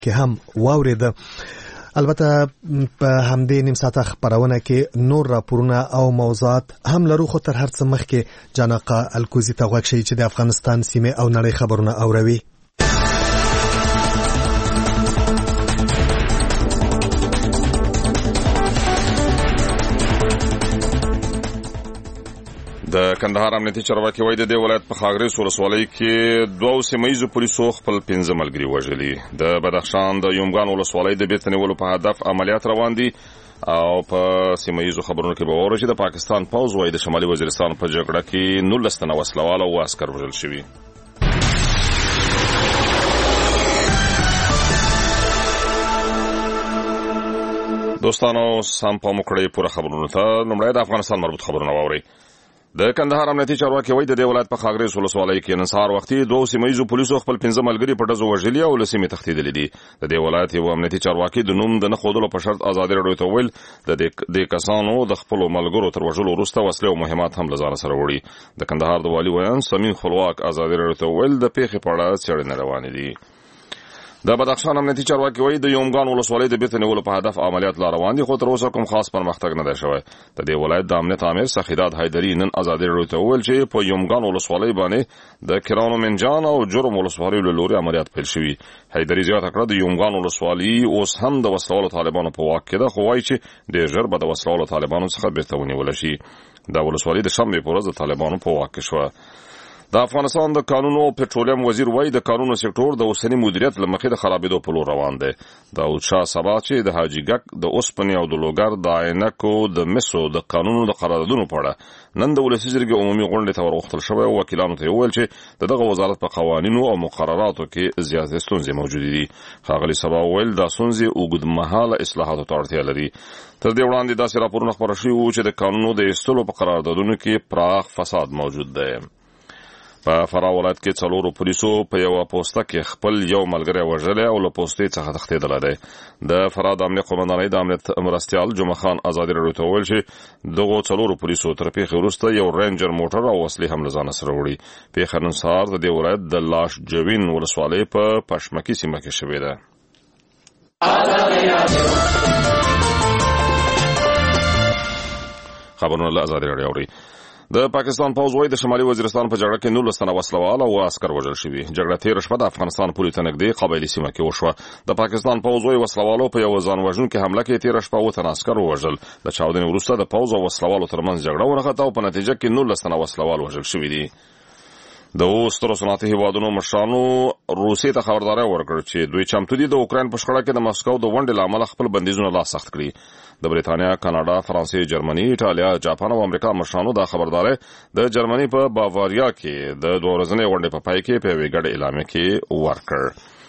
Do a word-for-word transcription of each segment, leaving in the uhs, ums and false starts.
کې هم واورېده. البته په همدې نیم ساعته خبرونه کې نور راپورونه او موضوعات هم لرو، خو تر هر څه مخکې جانقه الکوزي ته غوږ شئ چې د افغانستان سیمې او نړۍ خبرونه اوروي. د کندهار امنیتي چارواکي وایي د دې ولایت په خاغریس ولسوالۍ کې دوه سیمه ییزو پولیسو خپل پنځه ملګري وژلي. د بدخشان د یومګان ولسوالۍ د بیرته نیولو په هدف عملیات روان دي او په سیمه ییزو خبرونو کې به واورئ چې د پاکستان پوځ وایي د شمالي وزیرستان په جګړه کې نولس تنه وسلوال او عسکر وژل شوي. دوستانو سم پام وکړئ پوره خبرونو ته. لومړی د افغانستان مربوط خبرونه واورئ. د کندهار امنیتي چارواکي وایي د دې ولایت په خاغریس ولسوالۍ کې نن سهار وختي دوه سیمه ییزو پولیسو خپل پنځه ملګري په ډزو وژلي او له سیمې تښتېدلي دي. د دې ولایت یو امنیتي چارواکي د نوم د نه ښودلو په شرط ازادي راډیو ته وویل د دې کسانو د خپلو ملګرو تر وژلو وروسته وسلې او مهمات هم له ځانه سره وړي. د کندهار د والي ویان سمین خپلواک ازادي راډیو ته وویل د پیښې په اړه څېړنې روانې دي. د بدخشان امنیتي چارواکي وایي د یومګان ولسوالۍ د بیرته نیولو په هدف عملیات لا روان دي، خو تر اوسه کوم خاص پرمختګ نه دی شوی. د دې ولایت د امنیت امیر سخیداد حیدري نن ازادي راډیو ته وویل چې په یومګان ولسوالۍ باندې د کرانو منجان او جرم ولسوالیو له لوري عملیات پیل شوي. حیدري زیاته کړه د یومګان ولسوالۍ اوس هم د وسلوالو طالبانو په واک کې ده، خو وایي چې ډېر ژر به د وسلوالو طالبانو څخه بیرته ونیول شي. دا ولسوالۍ د شنبې په ورځ د طالبانو په واک کې شوه. د افغانستان د کانونو او پټرولیم وزیر وایي د کانونو سکتور د اوسنی مدیریت له مخې د خرابېدو په لور روان دی. داود شاه سبا چې د حاجي ګک د اوسپنې او د لوګر د عینکو د مسو د قانونو د قراردادونو په اړه نن د ولسي جرګې عمومي غونډې ته ورغوښتل شوی او وکیلانو ته وویل چې د دغه وزارت په قوانینو او مقرراتو کې زیاتې ستونزې موجودې دي. ښاغلي سبا وویل دا ستونزې اوږدمهاله اصلاحاتو ته اړتیا لري. تر دې وړاندې داسې راپورونه خپاره شوي وو چې د قانونو د ایستلو په قراردادونو کې پراخ فساد موجود دی. په فراه ولایت کې څلورو پولیسو په یوه پوسته کې خپل یو ملګری وژلی او له پوستې څخه تښتېدلی دی. د فراه د امنیت قومندانۍ د امنیت مرستیال جمعه خان ازادي راډیو ته وویل چې دغو څلورو پولیسو تر پیښې وروسته یو رینجر موټر او وسلې هم له ځانه سره وړي. پیښه نن سهار د دې ولایت د لاش جوین ولسوالۍ په پشمکي سیمه کې شوې ده. خبرونه له ازادي راډیو اورئ. د پاکستان پوځ وایي د شمالي وزیرستان په جګړه کې نولس تنه وسلوال او عسکر وژل شوي. جګړه تېره شپه د افغانستان پولې ته نږدې قبایلي سیمه کې وشوه. د پاکستان پوځ وایي وسلوالو په یوه ځان وژونکې حمله کې تېره شپه اووه تنه عسکر ووژل. د چاودنې وروسته د پوځ او وسلوالو ترمنځ جګړه ونښته او په نتیجه کې نولس تنه وسلوال وژل شوي دي. د اوس سترو صنعتي هیوادونو مشرانو روسیې ته خبرداری ورکړ چې دوی چمتو دي د اوکراین په شخړه کې د مسکو د ونډې له امله خپل بندیزونه لا سخت کړي. د بریتانیا، کاناډا، فرانسې، جرمني، ایټالیا، جاپان او امریکا مشرانو دا خبرداری د جرمني په باواریا کې د دوه ورځنۍ غونډې په پای کې په یوې ګډې اعلامیه کې ورکړ.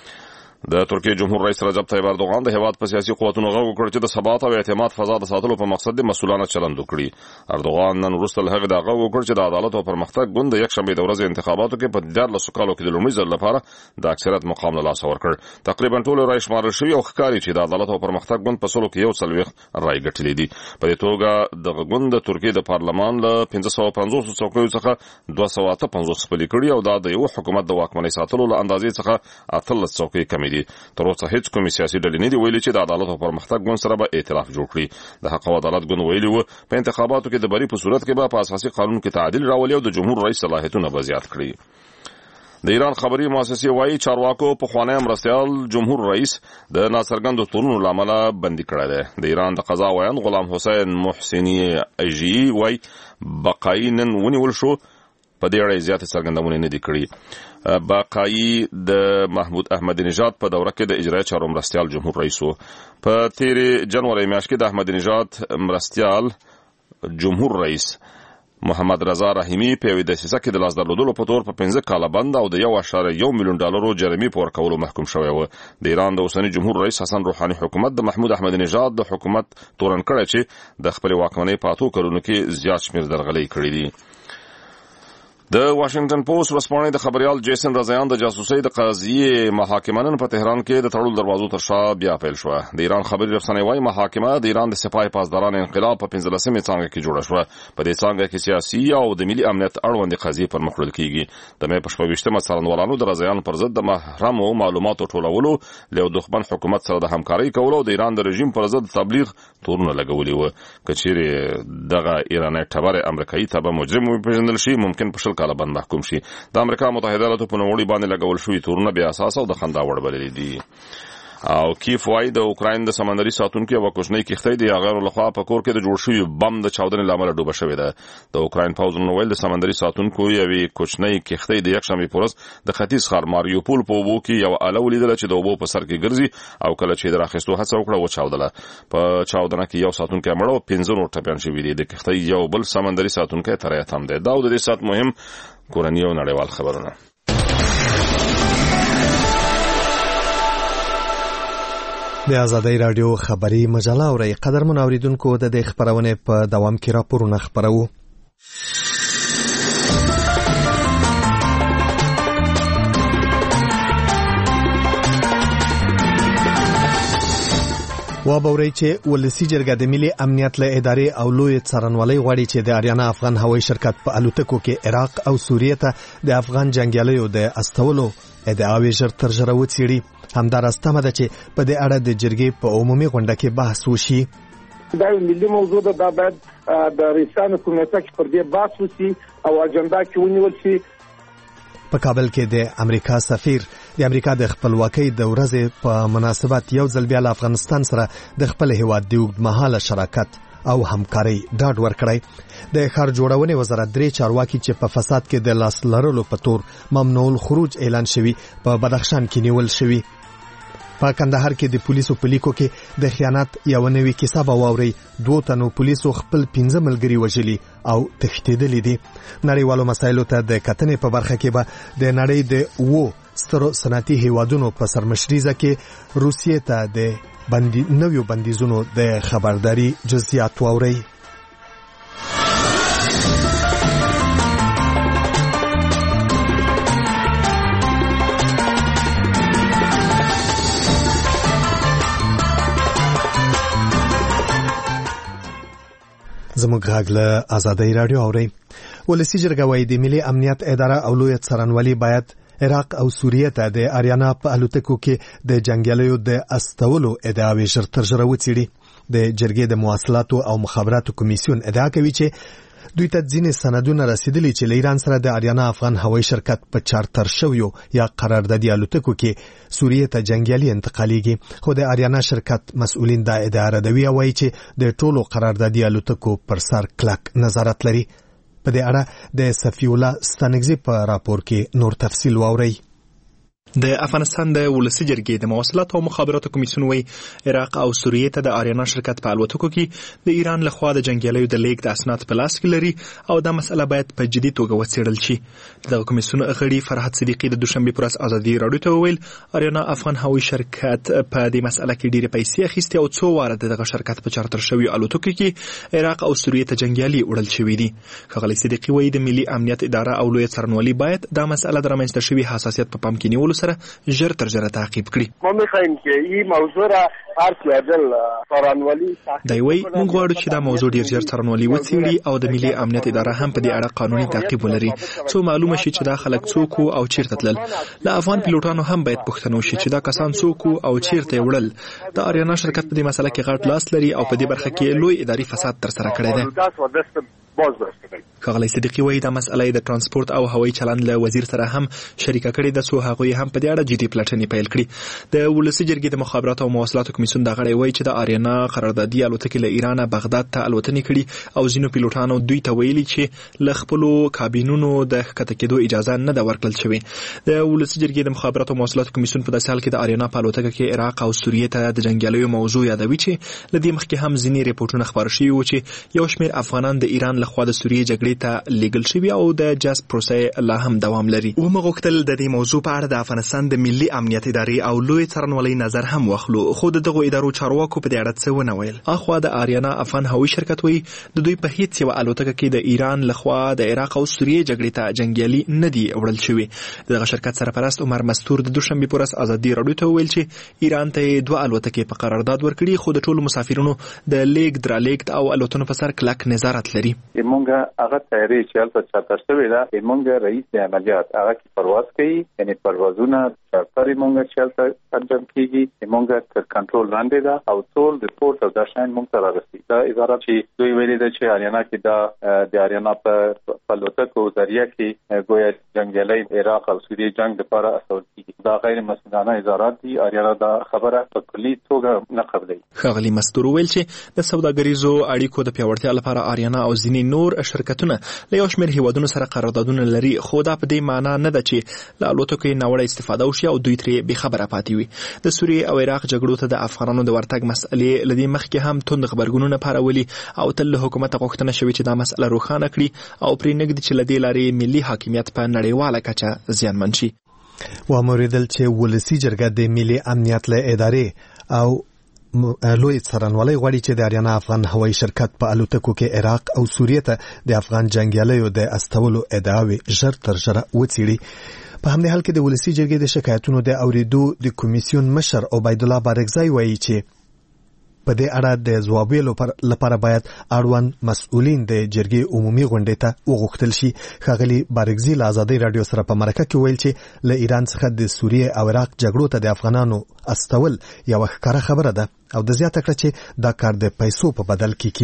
د ترکیې جمهور رئیس رجب طیب اردوغان د هیواد په سیاسي قوتونو غږ وکړ چې د ثبات او اعتماد فضا د ساتلو په مقصد د مسؤلانه چلند وکړي. اردوغان نن وروسته له هغې دا غږ وکړ چې د عدالت او پرمختګ ګوند د یکشنبې د ورځې انتخاباتو کې په دیارلسو کالو کې د لومړي ځل لپاره د اکثریت مقام له لاسه ورکړ. تقریبا ټول رای شمارل شوي او ښکاري چې د عدالت او پرمختګ ګوند په سلو کې یو څلوېښت رای ګټلي دي. په دې توګه دغه ګوند د ترکیې د پارلمان له پنځه سوه پنځوس څوکیو څخه دوه سوه اته پنځوس خپلې کړي او دا د یو حکومت د واکمنۍ ساتلو له اندازې څخه اتلس څوکۍ کمې دي. تر اوسه هیڅ کومې سیاسي ډلې نه دي ویلي چې د عدالت او پرمختګ ګوند سره به ائتلاف جوړ کړي. د حق او عدالت ګوند ویلي و په انتخاباتو کې د بري په صورت کې به په اساسي قانون کې تعدیل راولي او د جمهور رئیس صلاحیتونه به زیات کړي. د ایران خبري مؤسسې وایي چارواکو پخوانی مرستیال جمهور رئیس د ناڅرګندو تورونو له امله بندي کړی دی. د ایران د قضا ویاند غلام حسین محسني اژیي وایي بقایي نن ونیول شو. په دې اړه زیاتې څرګندونې نه دي کړي. بقایي د محمود احمدي نژاد په دوره کې د اجرایي چارو مرستیال جمهور رئیس و. په تېرې جنوري میاشت کې د احمدي نژاد مرستیال جمهور رئیس محمد رضا رحیمي په یوې دسیسه کې د لاس درلودلو په تور په پنځه کاله بند او د یو اعشاریه یو میلیون ډالرو جریمې په ورکولو محکوم شوی و. د ایران د اوسني جمهور رئیس حسن روحاني حکومت د محمود احمدي نژاد د حکومت تورن کړی چې د خپلې واکمنۍ په اتو کلونو کې زیات شمېر درغلۍ کړي دي. د واشنگټن پوسټ ورځپاڼې د خبريال جیسن رضایان د جاسوسۍ د قضیې محاکمه نن په تهران کې د تړلو دروازو تر شا بیا پیل شوه. د ایران خبري رسنۍ وايي محاکمه د ایران د سپاه پاسداران انقلاب په پنځلسمې څانګه کې جوړه شوه. په دې څانګه کې سیاسي او د ملي امنیت اړوند قضیې پر مخ وړل کیږي. د مې په شپږویشتمه څارنوالانو د رضایان پر ضد د محرمو معلوماتو ټولولو له دښمن حکومت سره د همکارۍ کولو او د ایران د رژیم پر ضد تبلیغ تورونه لګولي و. کچېرې دغه ایرانی ټبر امریکایي تبه مجرم وپېژندل شي ممکن په شل کاله باندې محکوم شي. د امریکا متحده ایالاتو په نوموړي باندې لګول شوي تورونه بې اساسه او د خندا وړ بللي دي. او کیف وايي د اوکراین د سمندري ساتونکو یو کوچنۍ کښتۍ د هغه لخوا په کور کې د جوړ شوي بم د چاودنې لامل ډوبه شوې ده. د اوکراین پوځ نو ویل د سمندري ساتونکو یوې کوچنۍ کښتۍ د یکشنبې په ورځ د ختیځ ښار ماریوپول په اوبو کې یو اله ولیدله چې د اوبو په سر کې ګرځي او کله چې د راخیستو هڅه وکړه وچاودله. په چاودنه کې یو ساتونکی مړ او پنځه نور ټپیان شوي دي. د کښتۍ یو بل سمندري ساتونکی تر یې تم دی. دا د دې سات مهم کورنی او نړیوال خبرونه. د آزادۍ رادیو خبري مجله اورئ. قدرمن اوریدونکو د دې خبرونه په دوام کې راپورونه خبرو. وابورئ چې ولسی جرګه د ملي امنیت له ادارې او لوی څارنوالۍ غواړي چې د اریانا افغان هوایي شرکت په الوتکو کې عراق او سوریه ته د افغان جنگیالیو د استولو ادعاوې ژر تر ژره وڅېړي. همدارسته ده چې په دې اړه د جرګې په عمومي غونډه کې بحث وشي. دا ملي موضوع ده، دا باید د رئیسانو کمیټه کې پر دې بحث وشي او اجنډا کې ونیول شي. په کابل کې د امریکا سفیر د امریکا د خپلواکۍ د ورځې په مناسبت یو ځل بیا له افغانستان سره د خپل هیواد د اوږدمهاله شراکت او همکارۍ ډاډ ورکړی. د ښار جوړونې وزارت درې چارواکي چې په فساد کې د لاس لرلو په تور ممنوع الخروج اعلان شوي په بدخشان کې نیول شوي. په کندهار کې د پولیسو په لیکو کې د خیانت یو نوې کیسه به واورئ. دوه تنو پولیسو خپل پنځه ملګري وژلي او تښتېدلي دي. نړیوالو مسایلو ته د کتنې په برخه کې به د نړۍ د اوو سترو صنعتي هیوادونو په سرمشریزه کې روسیې ته د بندي نویو بندیزونو د خبرداري جزئیات واورئ. زموږ غږ له آزادۍ رادیو اورئ. ولسی جرګه وايي د ملي امنیت اداره او لوی څارنوالي باید عراق او سوریه ته د اریانا په الوتکو کې د جنگیالیو د استولو ادعاوې ژر تر ژره وڅېړي. د جرګې د مواصلاتو او مخابراتو کمیسیون ادعا کوي چې دوی ته ځینې سندونه رسیدلي چې له ایران سره د اریانا افغان هوایي شرکت په چارتر شویو یا قراردادي الوتکو کې سوریه ته جنگیالي انتقالیږي. خو د اریانا شرکت مسؤلین دا ادعا ردوي او وایي چې د ټولو قراردادي الوتکو پر سر کلک نظارت لري. په دې اړه د صفی الله ستانګزي په راپور کې نور تفصیل واورئ. د افغانستان د ولسی جرګې د مواصلات او مخابراتو کمیسیون وی عراق او سوریه ته د اریانا شرکت په الوتکو کې د ایران لخوا د جنگیالیو د لیک د اسناد په لاس کې لري او دا مسله باید په جدي توګه وڅېړل شي. د کمیسیون غړي فرحت صدیقي د دوشنبه پر ورځ ازادي رادیو ته ویل اریانا افغان هوایي شرکت په دې مسله کې ډېرې پیسې اخیستې او څو واره دغه شرکت په چارتر شوی الوتکو کې عراق او سوریه ته جنگیالي وړل شوی دي. ښاغلي صدیقي وایي د ملي امنیت اداره او لوی څارنوالي باید دا مسله د رامنځته شوی حساسیت په پام کې نیولو سره ژر تر ژره تعقیب کړي. ما می‌خوایم که این موضوع را هر کیادل څارنوالي دی وی موږ غواړو چې دا موضوع ډیر ژر څارنوالي وڅېړي او د ملي امنیت اداره هم په دې اړه قانوني تعقیب ولري څو معلومه شي چې دا خلک څوک او چیرته تلل. له افغان پیلوټانو هم باید پوښتنه وشي چې دا کسان څوک او چیرته وړل. د اریانا شرکت په دې مسله کې غټ لاس لري او په دې برخه کې لوی اداري فساد تر سره کړی دی. ښاغلی صدیقي وایي دا مسله د ترانسپورت او هوایي چلند له وزیر سره هم شریکه کړې ده څو هغوی هم په دې اړه جدي پلټنې پیل کړي. د ولسي جرګې د مخابراتو او مواصلاتو کمیسیون دا غړی وایي چې د اریانا قراردادي الوتکې له ایرانه بغداد ته الوتنې کړي او ځینو پیلوټانو دوی ته ویلي چې له خپلو کابینونو د ښکته کېدو اجازه نه ده ورکړل شوې. د ولسي جرګې د مخابراتو او مواصلاتو کمیسیون په داسې حال کې د اریانا په الوتکه کې عراق او سوریه ته د جنګیالیو موضوع یادوي چې له دې مخکې هم ځینې ریپورټونه خپاره شوي وو چې یو شمېر افغانان د ایران لخوا د سوریې جګړې ته لیږل شوي او د جذب پروسه لا هم دوام لري. ومو غوښتل د دې موضوع په اړه د افغانستان د ملي امنیت ادارې او لوی څارنوالۍ نظر هم واخلو خو د دغه ادارو چارواکو په دې اړه څه ونه ویل. اخوا د آریانا افغان هوایي شرکت وایي د دوی په هیڅ یوه الوتکه کې د ایران لخوا د عراق او سوریې جګړې ته جنګیالي نه دي وړل شوي. دغه شرکت سرپرست عمر مستور د دوشنبې په ورځ ازادي راډیو ته وویل چې ایران ته دوه الوتکې په قرارداد ورکړي، خو د ټولو مسافرینو د لیږد رالېږد او الوتنو په سر کلک نظارت لري. موږ هغه تیاری چې هلته چاته شوې ده، موږ رئیس عملیات هغه کې پرواز کوي، یعنی پروازونه چارتري موږ چې هلته انجام کیږي، موږ تر کنټرول لاندې ده او ټول ریپورت او دا شاین موږ ته راغلي. دا اداره چې دوی ویلي ده چې آریانا کې دا د آریانا په الوتکو ذریعہ کې ګویا جنګیالي عراق او سوریې جنگ لپاره استول کیږي. دا غیر مسؤلانه اظهارات دي. آریانا دا خبره په کلي توګه نه قبلوي. ښاغلي مستور ویل چې د سوداګریزو اړیکو د پیاوړتیا لپاره آریانا او ځینې نور شرکتونه له یو شمېر هیوادونو سره قراردادونه لري، خو دا په دې معنا نه ده چې له الوتکو یې ناوړه استفاده وشي او دوی ترې بېخبره پاتې وي. د سوریې او عراق جګړو ته د افغانانو د ورتګ مسئلې له دې مخکې هم توند غبرګونونه پارولي او تل له حکومته غوښتنه شوې چې دا مسئله روښانه کړي او پرې نږدي چې له دې لارې ملي حاکمیت په نړیواله کچه زیانمن شي. واوریدل چې ولسي جرګه د ملي امنیت له ادارې او لوی څارنوالۍ غواړي چې د آریانا افغان هوایي شرکت په الوتکو کې عراق او سوریې ته د افغان جنګیالیو د استولو ادعاوې ژر تر ژره وڅېړي. په همدې حال کې د ولسي جرګې د شکایتونو د اورېدو د کمیسیون مشر عبیدالله بارکزی وایي چې په دې اړه د ځواب ویلو لپاره باید اړوند مسؤلین د جرګې عمومي غونډې ته وغوښتل شي. ښاغلي بارکزي له ازادۍ راډیو سره په مرکه کې ویل چې له ایران څخه د سوریې او عراق جګړو ته د افغانانو استول یوه ښکاره خبره ده او د زیاته کړه چې دا کار د پیسو په بدل کې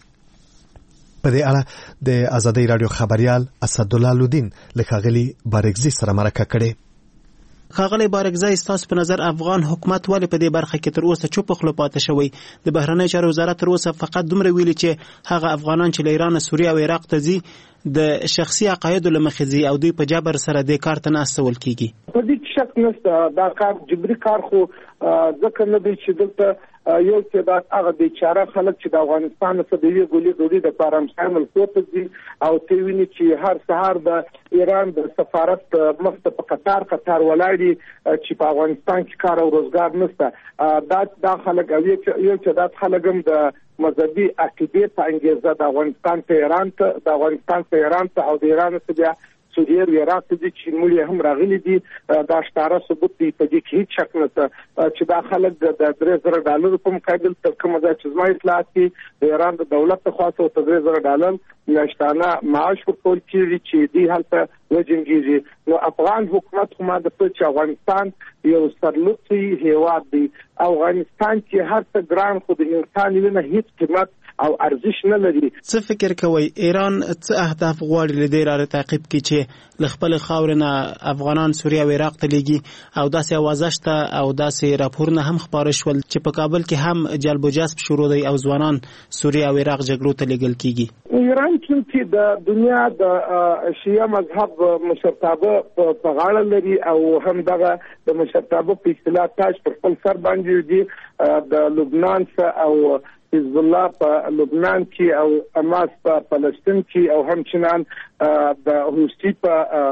کیږي. په دې اړه د ازادۍ راډیو خبريال اسدالله لودین له ښاغلي بارکزي سره مرکه کړې. ښاغلی بارکزی، ستاسو په نظر افغان حکومت ولې په دې برخه کې تر اوسه چوپ خوله پاتې شوی؟ د بهرنۍ چارو وزارت تر اوسه فقط دومره ویلي چې هغه افغانان چې له ایران، سوریې او عراق ته ځي د شخصي عقایدو له مخې ځي او دوی په جبر سره دې کار ته نه استول کیږي. په دې شک نشته. دا کار جبري کار خو ځکه نه دی چې دلته یو چې دا هغه بیچاره خلک چې د افغانستان څخه د یوې ګولې ډوډۍ د پاره مشامل کوته دي او ته ویني چې هر سهار د ایران د سفارت مخ ته په قطار قطار ولاړي چې په افغانستان کې کار او روزګار نشته. دا دا خلک او یو چې دا خلک هم د مذهبي عقیدې په انګیزه د افغانستان ته ایران ته د افغانستان ته ایران ته او د ایران ته بیا سوریې او عراق ته چې موږ هم راغلي دي. دا ښکاره ثبوت دی. په دې کې هیڅ شک نشته چې دا خلک د درې زره ډالرو په مقابل تر کومه ځای چې زما اطلاعات دي د ایران د دولت څخه څو درې زره ډالر میاشتانه معاش ورکول کېږي چې دوی هلته وجنګېږي. نو افغان حکومت خو ما د چې افغانستان یو سرلوڅی هیواد دی. افغانستان کې هر څه ګران خو د انسان وینه هیڅ قیمت او ارزش نه لري. څه فکر کوي ایران څه اهداف غواړي له دې را تعقیب کې چې ل خپل خاورنه افغانان سوریه او عراق ته لګي او داسې اوازه شته او داسې راپورونه هم خبره شول چې په کابل کې هم جلب و جذب شروع دی او ځوانان سوریه او عراق جګړو ته لګل کیږي. ایران چې د دنیا د شیعه مذهب مشرتابه په غاړه لري او هم دغه د مشرتابه په اصطلاح تاج پر خپل سر باندې دی. د لبنان څخه او حزب الله په لبنان کې او حماس په فلسطین کې او همچنان د حوثي په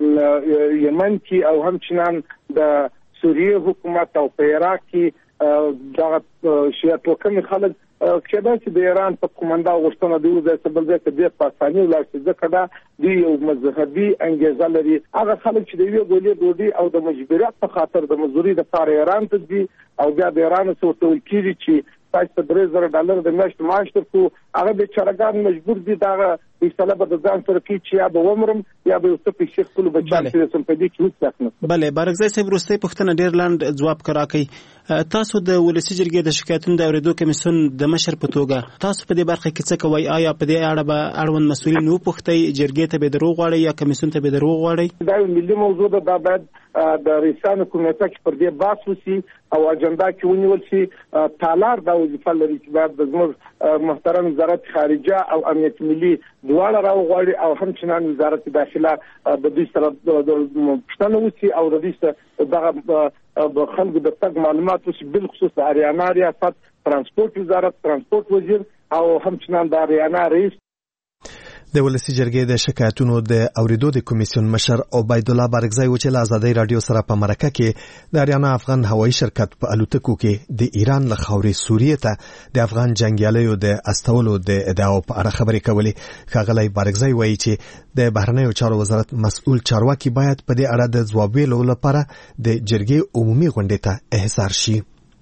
یمن کې او همچنان د سوریې حکومت او په عراق کې د شیعه توکمي خلک کله چې د ایران په کومندا غوښتنه دی چې بل ځای ته د پاکستاني ولایت ځکه دا دی یو مذهبي انګیزه لري. هغه خلک چې د یو ګولې ډوډۍ او د مجبوریت په خاطر د مزدوري د پاره ایران ته دي او بیا د ایران څخه ټول کیږي چې تاسو درې زره ډالر د میاشتې معاش ترکو هغه به چرګان مجبور دي دا فیصله به د ځان سره کوي چې یا به ومرم یا به اوسه په شیخ خپل بچان چې سم په دې کې هیڅ ځای نه. بله بارکزی صاحب وروستۍ پوښتنه ډېر لاند ځواب راکړئ. تاسو د ولسي جرګې د شکایتونو د اورېدو کمیسیون د مشر په توګه تاسو په دې برخه کې څه کوئ؟ آیا په دې اړه به اړوند مسؤلین وپوښتئ جرګې ته به دروغ غواړئ یا کمیسیون ته به دروغ غواړئ؟ دا یو ملي موضوع ده. دا باید د رئیسانو کمیټه کې پر دې بحث وشي او اجنډا کې ونیول شي. تالار دا وظیفه لري چې باید د زموږ محترم وزارت خارجه او امنیت ملي دواړه راوغواړي او همچنان وزارت داخله د دوی سره پوښتنه وشي او د دوی سره دغه خلکو د تګ معلومات وشي، بالخصوص د اریانا ریاست ترانسپورت وزارت ترانسپورت وزیر او همچنان د اریانا رئیس. د ولسی جرګې د شکایتونو د اوریدو د کمیسیون مشر عبید الله بارګزی و چې له آزادۍ رادیو سره په مرکه کې د اریانا افغان هوایي شرکت په الوتکو کې د ایران له خاورې سوریې ته د افغان جنګیالیو د استولو د ادعاو په اړه خبرې کولې. ښاغلی بارګزی وایي چې د بهرنیو چارو وزارت مسؤل چارواکي باید په دې اړه د ځواب ویلو لپاره د جرګې عمومي غونډې ته احضار شي.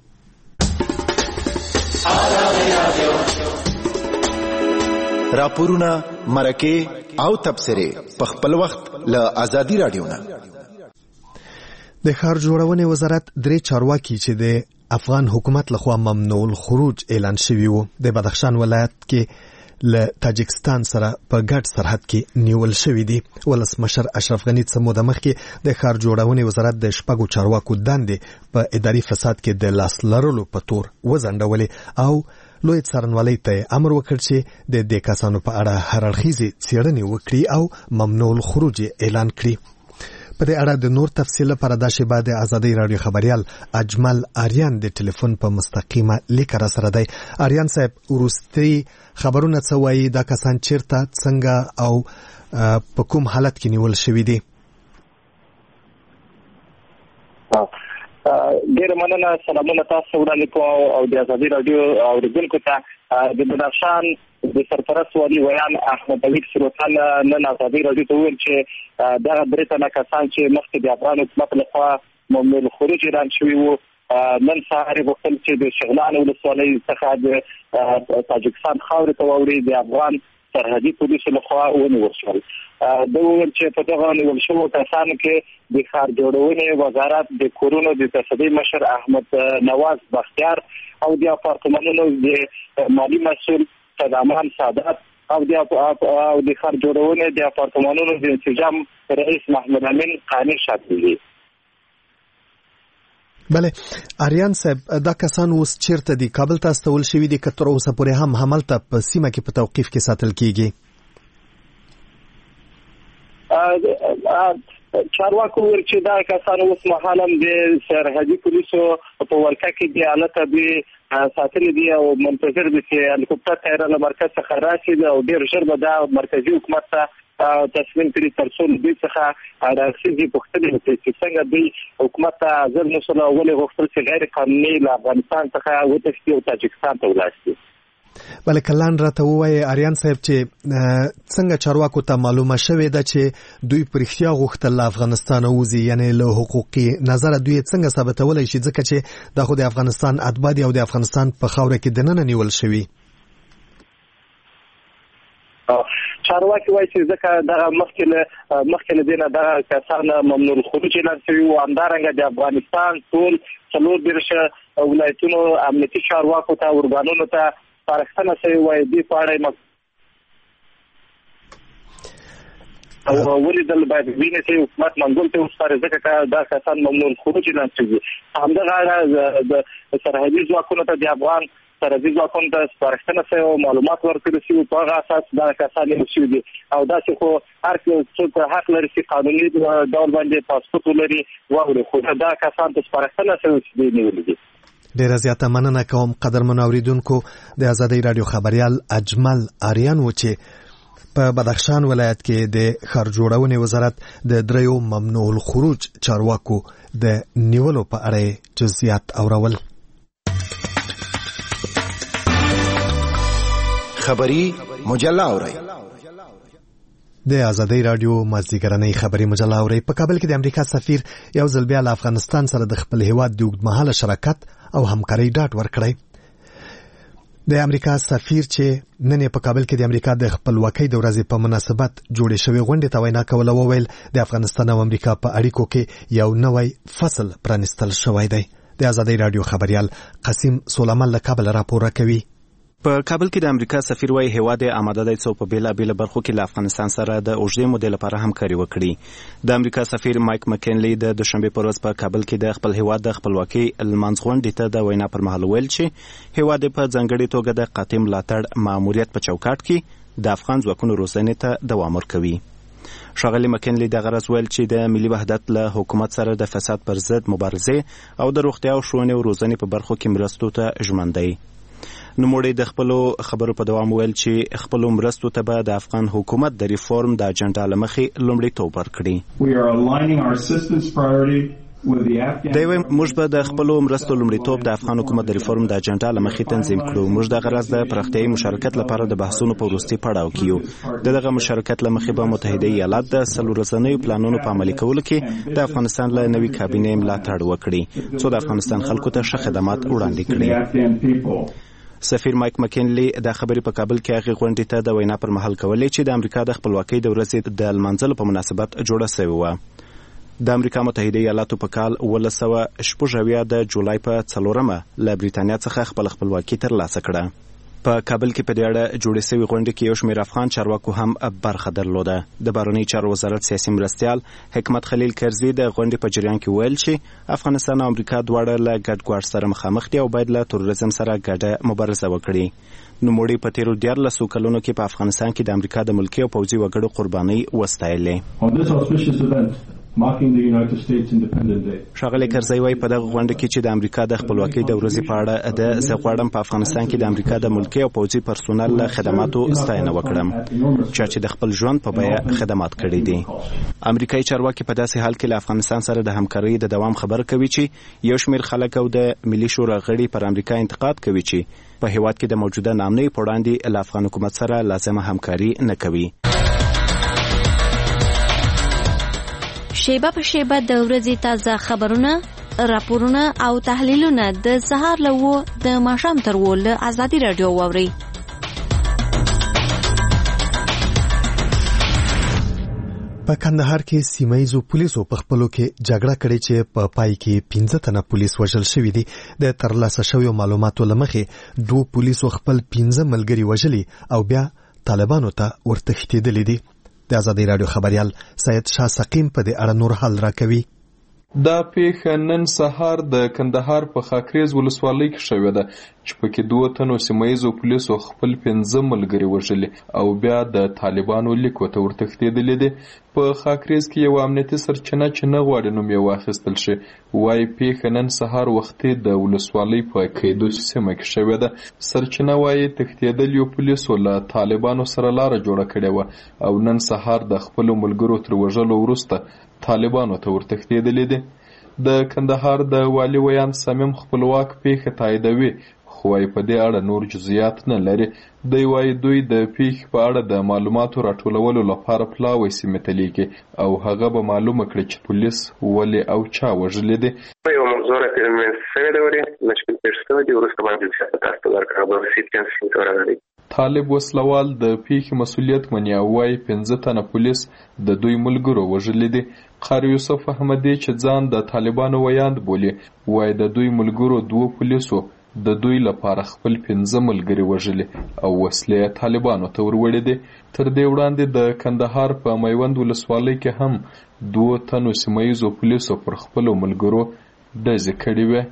راپورونه، مرکه او تبصره په خپل وخت له آزادي رادیو نه. د ښار جوړونې وزارت درې چارواکي چې د افغان حکومت لخوا ممنوع الخروج اعلان شوي وو د بدخشان ولایت کې له تاجکستان سره په ګډ سرحد کې نیول شوي دي. ولسمشر اشرف غني څه موده مخکې د ښار جوړونې وزارت د شپږو چارواکو دندې په اداري فساد کې د لاس لرلو په تور وځنډولې او لوی څارنوالۍ ته امر وکړ چې د دې کسانو په اړه هر اړخیزې څېړنې وکړي او ممنوع الخروج اعلان کړي. په دې اړه د نور تفصیل لپاره دا شیبه د آزادۍ رادیو خبریال اجمل آریان د ټلیفون په مستقیمه لیک را سره دی. آریان صاحب، وروستي خبرونه څه وایي؟ دا کسان چیرته، څنګه او په کوم حالت کې نیول شوي دي؟ ډېر مننه. سلامونه تاسو وړاندې کوم او د آزادۍ رادیو اوریدونکو ته. د بدخشان د سرپرست والي ویان احمد داود سروطان نن آزادۍ رادیو ته وویل چې دغه درې تنه کسان چې مخکې د افغان حکومت لخوا ممنوع الخروج اعلان شوي وو، نن سهار یې غوښتل چې د شغنان ولسوالۍ څخه د تاجکستان خاورې ته واوړي، د افغان سرحدي پولیسو لخوا ونیول شول. دا وویل چې په دغه نیول شوو کسانو کې د ښار جوړونې وزارت د کورونو د تصدۍ مشر احمد نواز بختیار او د اپارتمانونو د مالی مسؤل صدامان سادات او د او د ښار جوړونې د اپارتمانونو د انسجام رئیس محمد امین قانی شامل دي. بله آریان صاحب، دا کسان اوس چیرته دي؟ کابل ته استول شوي دي که تر اوسه پورې هم هملته په سیمه کې په توقیف کې ساتل کیږي؟ چارواکو ویل چې دا کسان اوس مهال هم د سرحدي پولیسو په ولکه کې د حالت به ساتلي دي او منتظر دي چې هلیکوپټر طیاره له مرکز څخه راشي او ډېر ژر به دا مرکزي حکومت ته تصمیم کړي تر څو دوی څخه راځي پوښتنې وکړي چې څنګه دوی حکومت ته حاضر نشول او ولې غوښتل چې غیر قانوني له افغانستان څخه وتښتي او تاجکستان ته ولاړ شي. بله کلان راته ووایي آریان صاحب چې څنګه چارواکو ته معلومه شوې ده چې دوی په رښتیا غوښتل له افغانستانه وځي، یعنې له حقوقي نظره دوی څنګه ثابتولی شي ځکه چې دا خو د افغانستان اتباع دي او د افغانستان په خاوره کې دننه نیول شوي؟ چارواکي وایي چې ځکه دغه مخکې له مخکې له دې نه دغه کسان ممنوع الخروج اعلان شوي وو، همدارنګه د افغانستان ټول څلور دېرش ولایتونو امنیتي چارواکو ته ارګانونو ته سپارښتنه شوې وایي دې په اړه او ولیدل باید وینې چې حکومت منګول ته وسپاري ځکه دا کسان ممنوع الخروج اعلان شوي. همدغه اړه د سرحدي ځواکونو ته د افغان سرحدي ځواکونو ته سپارښتنه شوې او معلومات ورکړل شوي، په هغه اساس دا کسان نیول شوي دي او داسې خو هر څوک حق لري چې قانوني ډول باندې پاسپورت ولري واوړي، خو دا کسان ته سپارښتنه شوې چې دوی نیولي دي. ډیره زیاته مننه کوم قدرمنو اوریدونکو. د آزادۍ رادیو خبریال اجمل آریان و چې په بدخشان ولایت کې د ښار جوړونې وزارت د دریو ممنوع الخروج چارواکو د نیولو په اړه جزئیات اورول. خبری مجله اورئ. د آزادۍ رادیو مازدیګرنۍ خبري مجله اورئ. په کابل کې د امریکا سفیر یو ځل بیا له افغانستان سره د خپل هیواد د اوږدمهاله شراکت او همکارۍ ډاډ ورکړی. د امریکا سفیر چې نن په کابل کې د امریکا د خپلواکۍ د ورځې په مناسبت جوړې شوې غونډې ته وینا کوله وویل د افغانستان او امریکا په اړیکو کې یو نوی فصل پرانستل شوی دی. د آزادۍ رادیو خبریال قاسم سولمان له کابل راپور راکوي. په کابل کې د امریکا سفیر وايي هیواد آماده دی څو په بیلابیل برخو کې له افغانستان سره د اوږدې مودې لپاره همکاري وکړي. د امریکا سفیر مایک مکینلی د دوشنبه په ورځ په کابل کې د خپل هیواد د خپلواکۍ لمانځ غونډې ته د وینا پر مهال ویل چې هیواد په ځانګړې توګه د قاطع ملاتړ ماموریت په چوکاټ کې د افغان ځواکونو روزنې ته دوام ورکوي. ښاغلي مکینلی د غرض ویل چې د ملي وحدت له حکومت سره د فساد پر ضد مبارزې او د روغتیا او ښوونې او روزنې په برخو کې مرستو ته ژمن دی. نوموړي د خپلو خبرو په دوام ویل چې خپلو مرستو ته به د افغان حکومت د ریفورم د اجنډا له مخې لومړیتوب ورکړي. دوی وايي موږ به د خپلو مرستو لومړیتوب د افغان حکومت د ریفورم د اجنډا له مخې تنظیم کړو. موږ د غرض د پراختیایي مشارکت لپاره د بحثونو په وروستي پړاو کې یو. د دغه مشارکت له مخې به متحده ایالات د څلور ورځنیو پلانونو په عملي کولو کې د افغانستان له نوي کابینې ملاتړ وکړي څو د افغانستان خلکو ته ښه خدمات وړاندې کړي. سفیر مایک مکینلی د خبرې په کابل کې هغې غونډې ته د وینا پر مهال کولې چې د امریکا د خپلواکۍ د ورځې د لمانځلو په مناسبت جوړه شوې وه. د امریکا متحده ایالاتو په کال اوولس سوه شپږ اویا د جولای په څلورمه له بریتانیا څخه خپل خپلواکي ترلاسه کړه. په کابل کې په دې اړه جوړې شوې غونډې کې یو شمېر افغان چارواکو هم برخه درلوده. د بهرنیو چارو وزارت سیاسي مرستیال حکمت خلیل کرزي د غونډې په جریان کې ویل چې افغانستان او امریکا دواړه له ګډ ګواښ سره مخامخ دي او باید له تروریزم سره ګډه مبارزه وکړي. نوموړي په تیرو دیارلسو کلونو کې په افغانستان کې د امریکا د ملکي او پوځي وګړو قربانۍ وستایلې. ښاغلی کرزی وايي په دغه غونډه کې چې د امریکا د خپلواکۍ د ورځې په اړه د زه غواړم په افغانستان کې د امریکا د ملکي او پوځي پرسونل له خدماتو ستاینه وکړم چې د خپل ژوند په بیه خدمات کړي دي. امریکایي چارواکي په داسې حال کې له افغانستان سره د همکارۍ د دوام خبره کوي چې یو شمېر خلک او د ملي شورا غړي پر امریکا انتقاد کوي چې په هیواد کې د موجوده نامنۍ په وړاندې له افغان حکومت سره لازمه همکاري نه کوي. شیبه په شیبه د ورځې تازه خبرونه، راپورونه او تحلیلونه د سهار له وو د ماښام تر وو له ازادي راډیو واورئ. په کندهار کې سیمه ییزو پولیسو په خپلو کې جګړه کړې چې په پای کې پنځه تنه پولیس وژل شوي دي. د ترلاسه شویو معلوماتو له مخې دوه پولیسو خپل پنځه ملګري وژلي او بیا طالبانو ته ورتښتېدلي دي. د ازادي راډیو خبريال سید شاه سقیم په دې اړه نور حال راکوي. دا پیښه نن سهار د کندهار په خاکریز ولسوالۍ کې شوې ده چې پکې دوه تنو سیمه ییزو پولیسو خپل پنځه ملګري وژلي او بیا د طالبانو لیکو ته ورتښتېدلي دي. په خاکریز کې یو امنیتي سرچینه چې نه غواړي نوم یې واخیستل شي وایي پیښه نن سهار وختي د ولسوالۍ په کیدو سیمه کې شوې ده. سرچینه وایي تښتېدلیو پولیسو له طالبانو سره لاره جوړه کړې وه او نن سهار د خپلو ملګرو تر وژلو وروسته طالبانو ته ورتښتېدلي دي. د کندهار د والي ویان صمیم خپلواک پیښه تاییدوي خو وايي په دې اړه نور جزئیات نه لري. دوی وايي دوی د پیښې په اړه د معلوماتو راټولولو لپاره پلاوی سیمې ته لیږي او هغه به معلومه کړي چې پولیس ولې او چا وژلي دي. یو موضوع راپېرمنټ شوی دی ورې مشکل پېښ شوی دی وروسته باندې چې تاسو ته درکړم به سیټ کینسل کړی. طالب وسلوال د پیښې مسؤلیت مني او وايي پنځه تنه پولیس د دوی ملګرو وژلي دي. قاری یوسف احمدی چې ځان د طالبانو ویاند بولي وايي د دوی ملګرو دوه پولیسو د دوی لپاره خپل پنځه ملګري وژلي او وسلې طالبانو ته وروړي دي. تر دې وړاندې د کندهار په میوند ولسوالۍ کې هم دوه تنو سیمه ییزو پولیسو پر خپلو ملګرو ډزې کړې وې.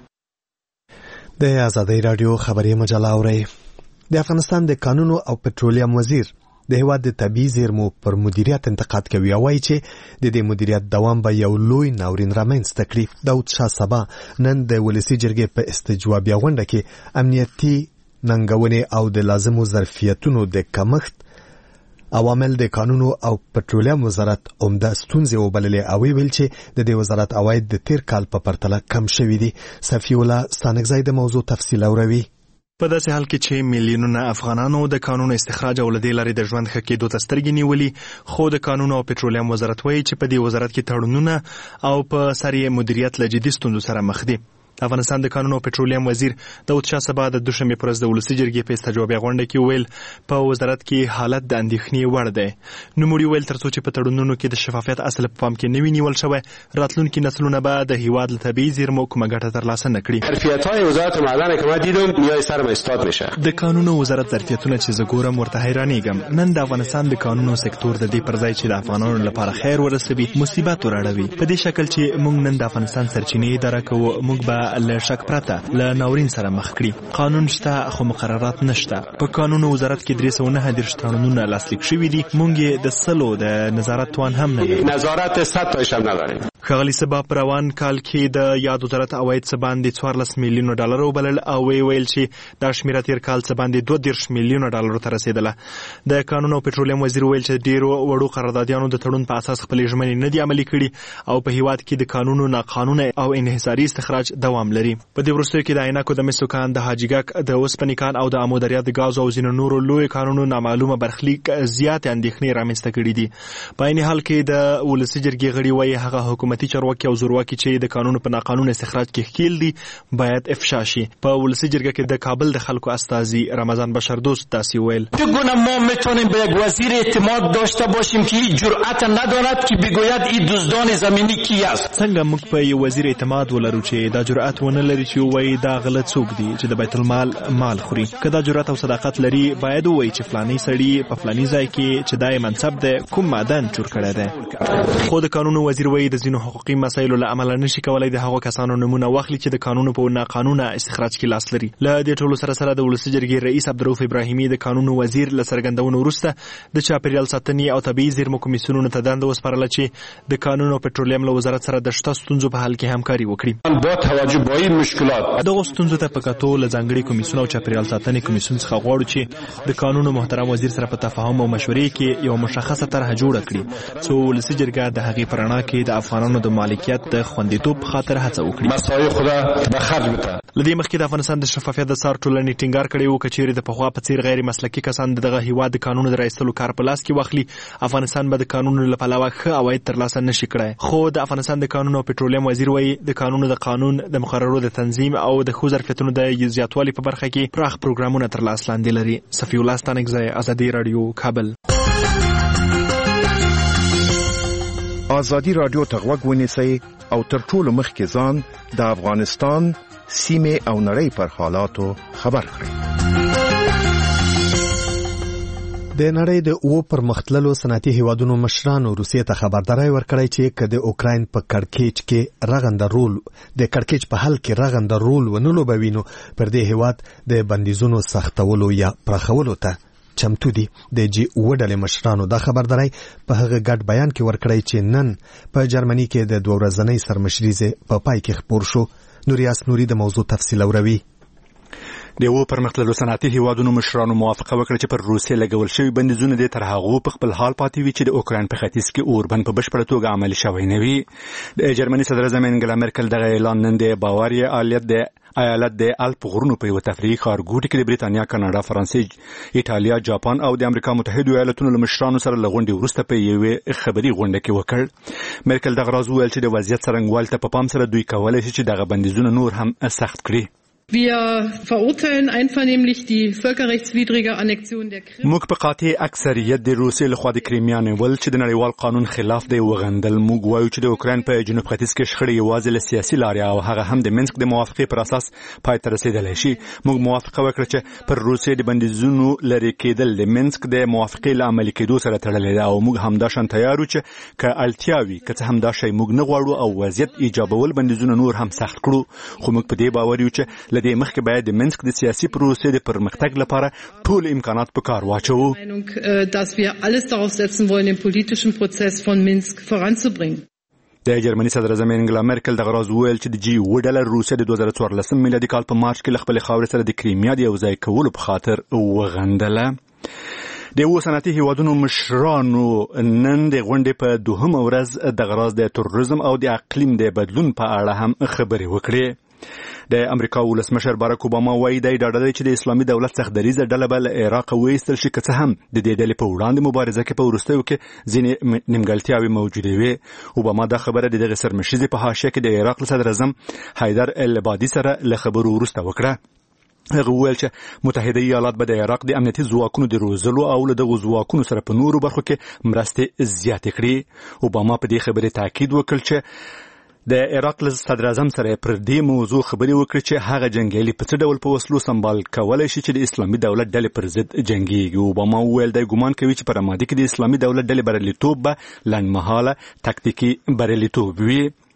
د ازادي راډیو خبري مجله اورئ. د افغانستان د قانونو او پټرولیم وزیر د هیواد د طبیعي زیرمو پر مدیریت انتقاد کوي او وايي چې د دې مدیریت دوام به یو لوی ناورین رامنځته کړي. داود شاه سبا نن د ولسي جرګې په استجوابیه غونډه کې امنیتي ننګونې او د لازمو ظرفیتونو د کمښت عوامل د قانونو او پټرولیم وزارت عمده ستونزې وبللې او ویل چې د دې وزارت عواید د تیر کال په پرتله کم شوي دي. صفی الله ستانکزی د موضوع تفصیل اوروي. په داسې حال کې چې میلیونونه افغانانو د کانونو استخراج او لدې لارې د ژوند ښه کېدو ته سترګې نیولي خو د کانونو او پټرولیم وزارت وایي چې په دې وزارت کې تړونونه او په سر یې مدیریت له جدي ستونزو سره مخ دي. افغانستان د کانونو او پټرولیم وزیر داود شاه سبا د دوشنبې پر ورځ د ولسي جرګې په استجوابیه غونډه کې ویل په وزارت کې حالت د اندېښنې وړ دی. نوموړي ویل تر څو چې په تړونونو کې د شفافیت اصل په پام کې نه وي نیول شوی راتلونکي نسلونه به د هیواد له طبیعي زیرمو کومه ګټه ترلاسه نه کړي. ظرفیت‌های وزارت معدن که ما دیدم نیای سرم استاد میشه. د کانونو وزارت ظرفیتونه چې زه ګورم ورته حیرانېږم. نن د افغانستان د کانونو سکتور د دې پر ځای چې د افغانانو لپاره خیر ورسوي مصیبت وراړوي. په دې شکل چې موږ نن د افغانستان سرچینې اداره کوو موږ به له شک پرته له ناورین سره مخ کړي. قانون شته خو مقررات نشته. په قانونو وزارت کې درې سوه نهه دېرش قانونونه لاسلیک شوي دي. موږ د سلو د نظارت توان هم نه لرو. نظارت صد تاش هم نداریم. ښاغلي صبا په روان کال کې د یاد وزارت عواید څه باندې څوارلس میلیونه ډالر وبلل او وی ویل چې دا شمیره تیر کال څه باندې دوه دېرش میلیونه ډالرو ته رسېدله. د قانون او پټرولیم وزیر ویل چې ډېرو وړو قراردادیانو د تړون په اساس خپلې ژمنې نه دي عملي کړي او په هیواد کې د قانونو ناقانونه او انحصاري استخراج دوام لري. په دې وروستیو کې د عینکو د مسو کان، د حاجیګک، د اوسپنې کان او د امو دریا د ګاز او ځینو نورو لوی کانونو نامعلومه برخلیک زیات اندېښنې رامنځته کړي دي. په عین حال کې د ولسي جرګې غړي وایي هغه حکومتي چارواکي او زورواکي چې د قانونو په ناقانونه استخراج کې ښکیل دي باید افشا شي. په ولسي جرګه کې د کابل د خلکو استازي رمضان بشردوست داسې ویل: چگونه ما میتونیم به یک وزیر اعتماد داشته باشیم که هیچ جرأت ندارد که بگوید این دزدان زمینی کی است؟ څنګه موږ په یو وزیر اعتماد ولرو چې دا جرأت ونه لري چې وایي دا غلط څوک دي چې د بیت المال مال خوري؟ که دا جرأت او صداقت لري باید وایي چې فلاني سړي په فلاني ځای کې چې دا منصب دی کوم معدن چور کړی دی. خو د قانونو وزیر وایي د ځینو حقوقي مسایلو له امله نشي کولای د هغو کسانو نمونه واخلي چې د قانونو په ناقانونه استخراج کې لاس لري. له دې ټولو سره سره د ولسي جرګې رئیس عبدالرؤف ابراهیمي د قانونو وزیر له څرګندونو وروسته د چاپیریال ساتنې او طبیعي زیرمو کمیسیونونو ته دنده وسپارله چې د قانون او پټرولیم له وزارت سره د شته ستونزو په حل کې همکاري وکړي. با توجه به این مشکلات دغو ستونزو ته په کتو له ځانګړي کمیسیون او چاپیریال ساتنې کمیسیون څخه غواړو چې د قانون محترم وزیر سره په تفاهم او مشورې کې یو مشخصه طرحه جوړه کړي څو ولسي جرګه د هغې په رڼا کې د افغانانو د مالکیت د خوندیتوب په خاطر هڅه وکړي. مسایل خدا به خرج بده. له دې مخکې د افغانستان د شفافیت د څار ټولنې ټینګار کړی و که چیرې د پخوا په څیر غیر مسلکي کسان دغه هیواد د قانونو د رایستلو کار په لاس کې واخلي افغانستان به د قانونو له پلوه ښه عواید ترلاسه نشي کړی. خو د افغانستان د قانون او پټرولیم وزیر وایي د قانونو د قانون د مقررو د تنظیم او د ښو ظرفیتونو د زیاتوالي په برخه کې پراخ پروګرامونه تر لاس لاندې لري. صفي الله ستانکزی، ازادي راډیو، کابل. ازادي راډیو ته غوږ ونیسئ او تر ټولو مخکې ځان د افغانستان سیمې او نړۍ پر حالاتو خبر کړئ. د نړۍ د اوو پرمختللو صنعتي هیوادونو مشرانو روسیې ته خبرداری ورکړی چې که د اوکراین په کړکېچ کې رغنده رول د کړکېچ په حل کې رغنده رول ونه لوبوي نو پر دې هیواد د بندیزونو سختولو یا پراخولو ته چمتو دي. د جی اوه ډلې مشرانو دا خبرداری په هغه ګډ بیان کې ورکړی چې نن په جرمني کې د دوه ورځنۍ سرمشریزې په پای کې خپور شو. نوریاس نوري د موضوع تفصیل اوروي. د یو پرمختللو صنعتي هیوادونو مشرانو موافقه وکړه چې پر روسیې لګول شوی بندیزونه د تر هغه په خپل حال پاتې وي چې د اوکراین په ختیځ کې اوربند په بشپړه توګه عملي شوی نه وي. د جرمني صدر اعظم انګلا مرکل دغه اعلان نن د باواریا ایالت د ایالت د الپ غرونو په یو تفریحي ښارګوټي کې د بریتانیا، کاناډا، فرانسې، ایټالیا، جاپان او د امریکا متحده ایالاتونو له مشرانو سره له غونډې وروسته په یوې خبري غونډه کې وکړ. مرکل دغه راز وویل چې د وضعیت څرنګوالي ته په پام سره دوی کولی شي چې دغه بندیزونه نور هم سخت کړي. Wir verurteilen einvernehmlich die völkerrechtswidrige Annexion der Krim. موږ په قاطع اکثریت د روسیې لخوا د کریمیا نیول چې د نړیوال قانون خلاف دی وغندل. موږ وایو چې د اوکراین په جنوب ختیځ کې شخړې یوازې له سیاسي لارې او هغه هم د منسک د موافقې پر اساس پای ته رسیدلی شي. موږ موافقه وکړه چې پر روسیې د بندیزونو لرې کېدل د منسک د موافقې له عملي کېدو سره تړلی دی او موږ همدا شان تیار یو چې که اړتیا وي که څه هم دا شی موږ نه غواړو او وضعیت ایجابول بندیزونه نور هم سخت کړو. خو موږ په دې باور یو چې له دې مخکې باید د منسک د سیاسي پروسې د پرمختګ لپاره ټول امکانات په کار واچوو. dass wir alles darauf setzen wollen, den politischen Prozess von Minsk voranzubringen. د جرمني صدر اعظم انګلا مرکل دغه راز وویل چې د جی اوه ډله روسیه د دوه زره څوارلسم میلادي کال په مارچ کې له خپلې خاورې سره د کریمیا د یو ځای کولو په خاطر وغندله. د یو صنعتي هیوادونو مشرانو نن د غونډې په دوهمه ورځ دغه راز د تروریزم او د اقلیم د بدلون په اړه هم خبرې وکړې. د امریکا ولسمشر باراک اوباما وایي دی ډاډه دی چې د اسلامي دولت څخه دریځه ډله به له عراق وایستل شي که څه هم د دې ډلې په وړاندې مبارزه کې په وروستیو کې ځینې نیمګړتیاوې موجودې وي. اوباما دا خبره د دغه سرمشریزې په حاشیه کې د عراق له صدر اعظم حیدر العبادي سره له خبرو وروسته وکړه. هغه وویل چې متحده ایالات به د عراق د امنیتي ځواکونو د روزلو او له دغو ځواکونو سره په نورو برخو کې مرستې زیاتې کړي. اوباما په دې خبرې تاکید وکړ چې د عراق له صدر اعظم سره پر دې موضوع خبرې وکړي چې هغه جنګیالي په څه ډول په وسلو سمبال کولی شي چې د اسلامي دولت ډلې پر ضد جنګیږي. اوباما وویل دی ګمان کوي چې په رمادي کې د اسلامي دولت ډلې بریالیتوب به لنډمهاله تکتیکي بریالیتوب وي.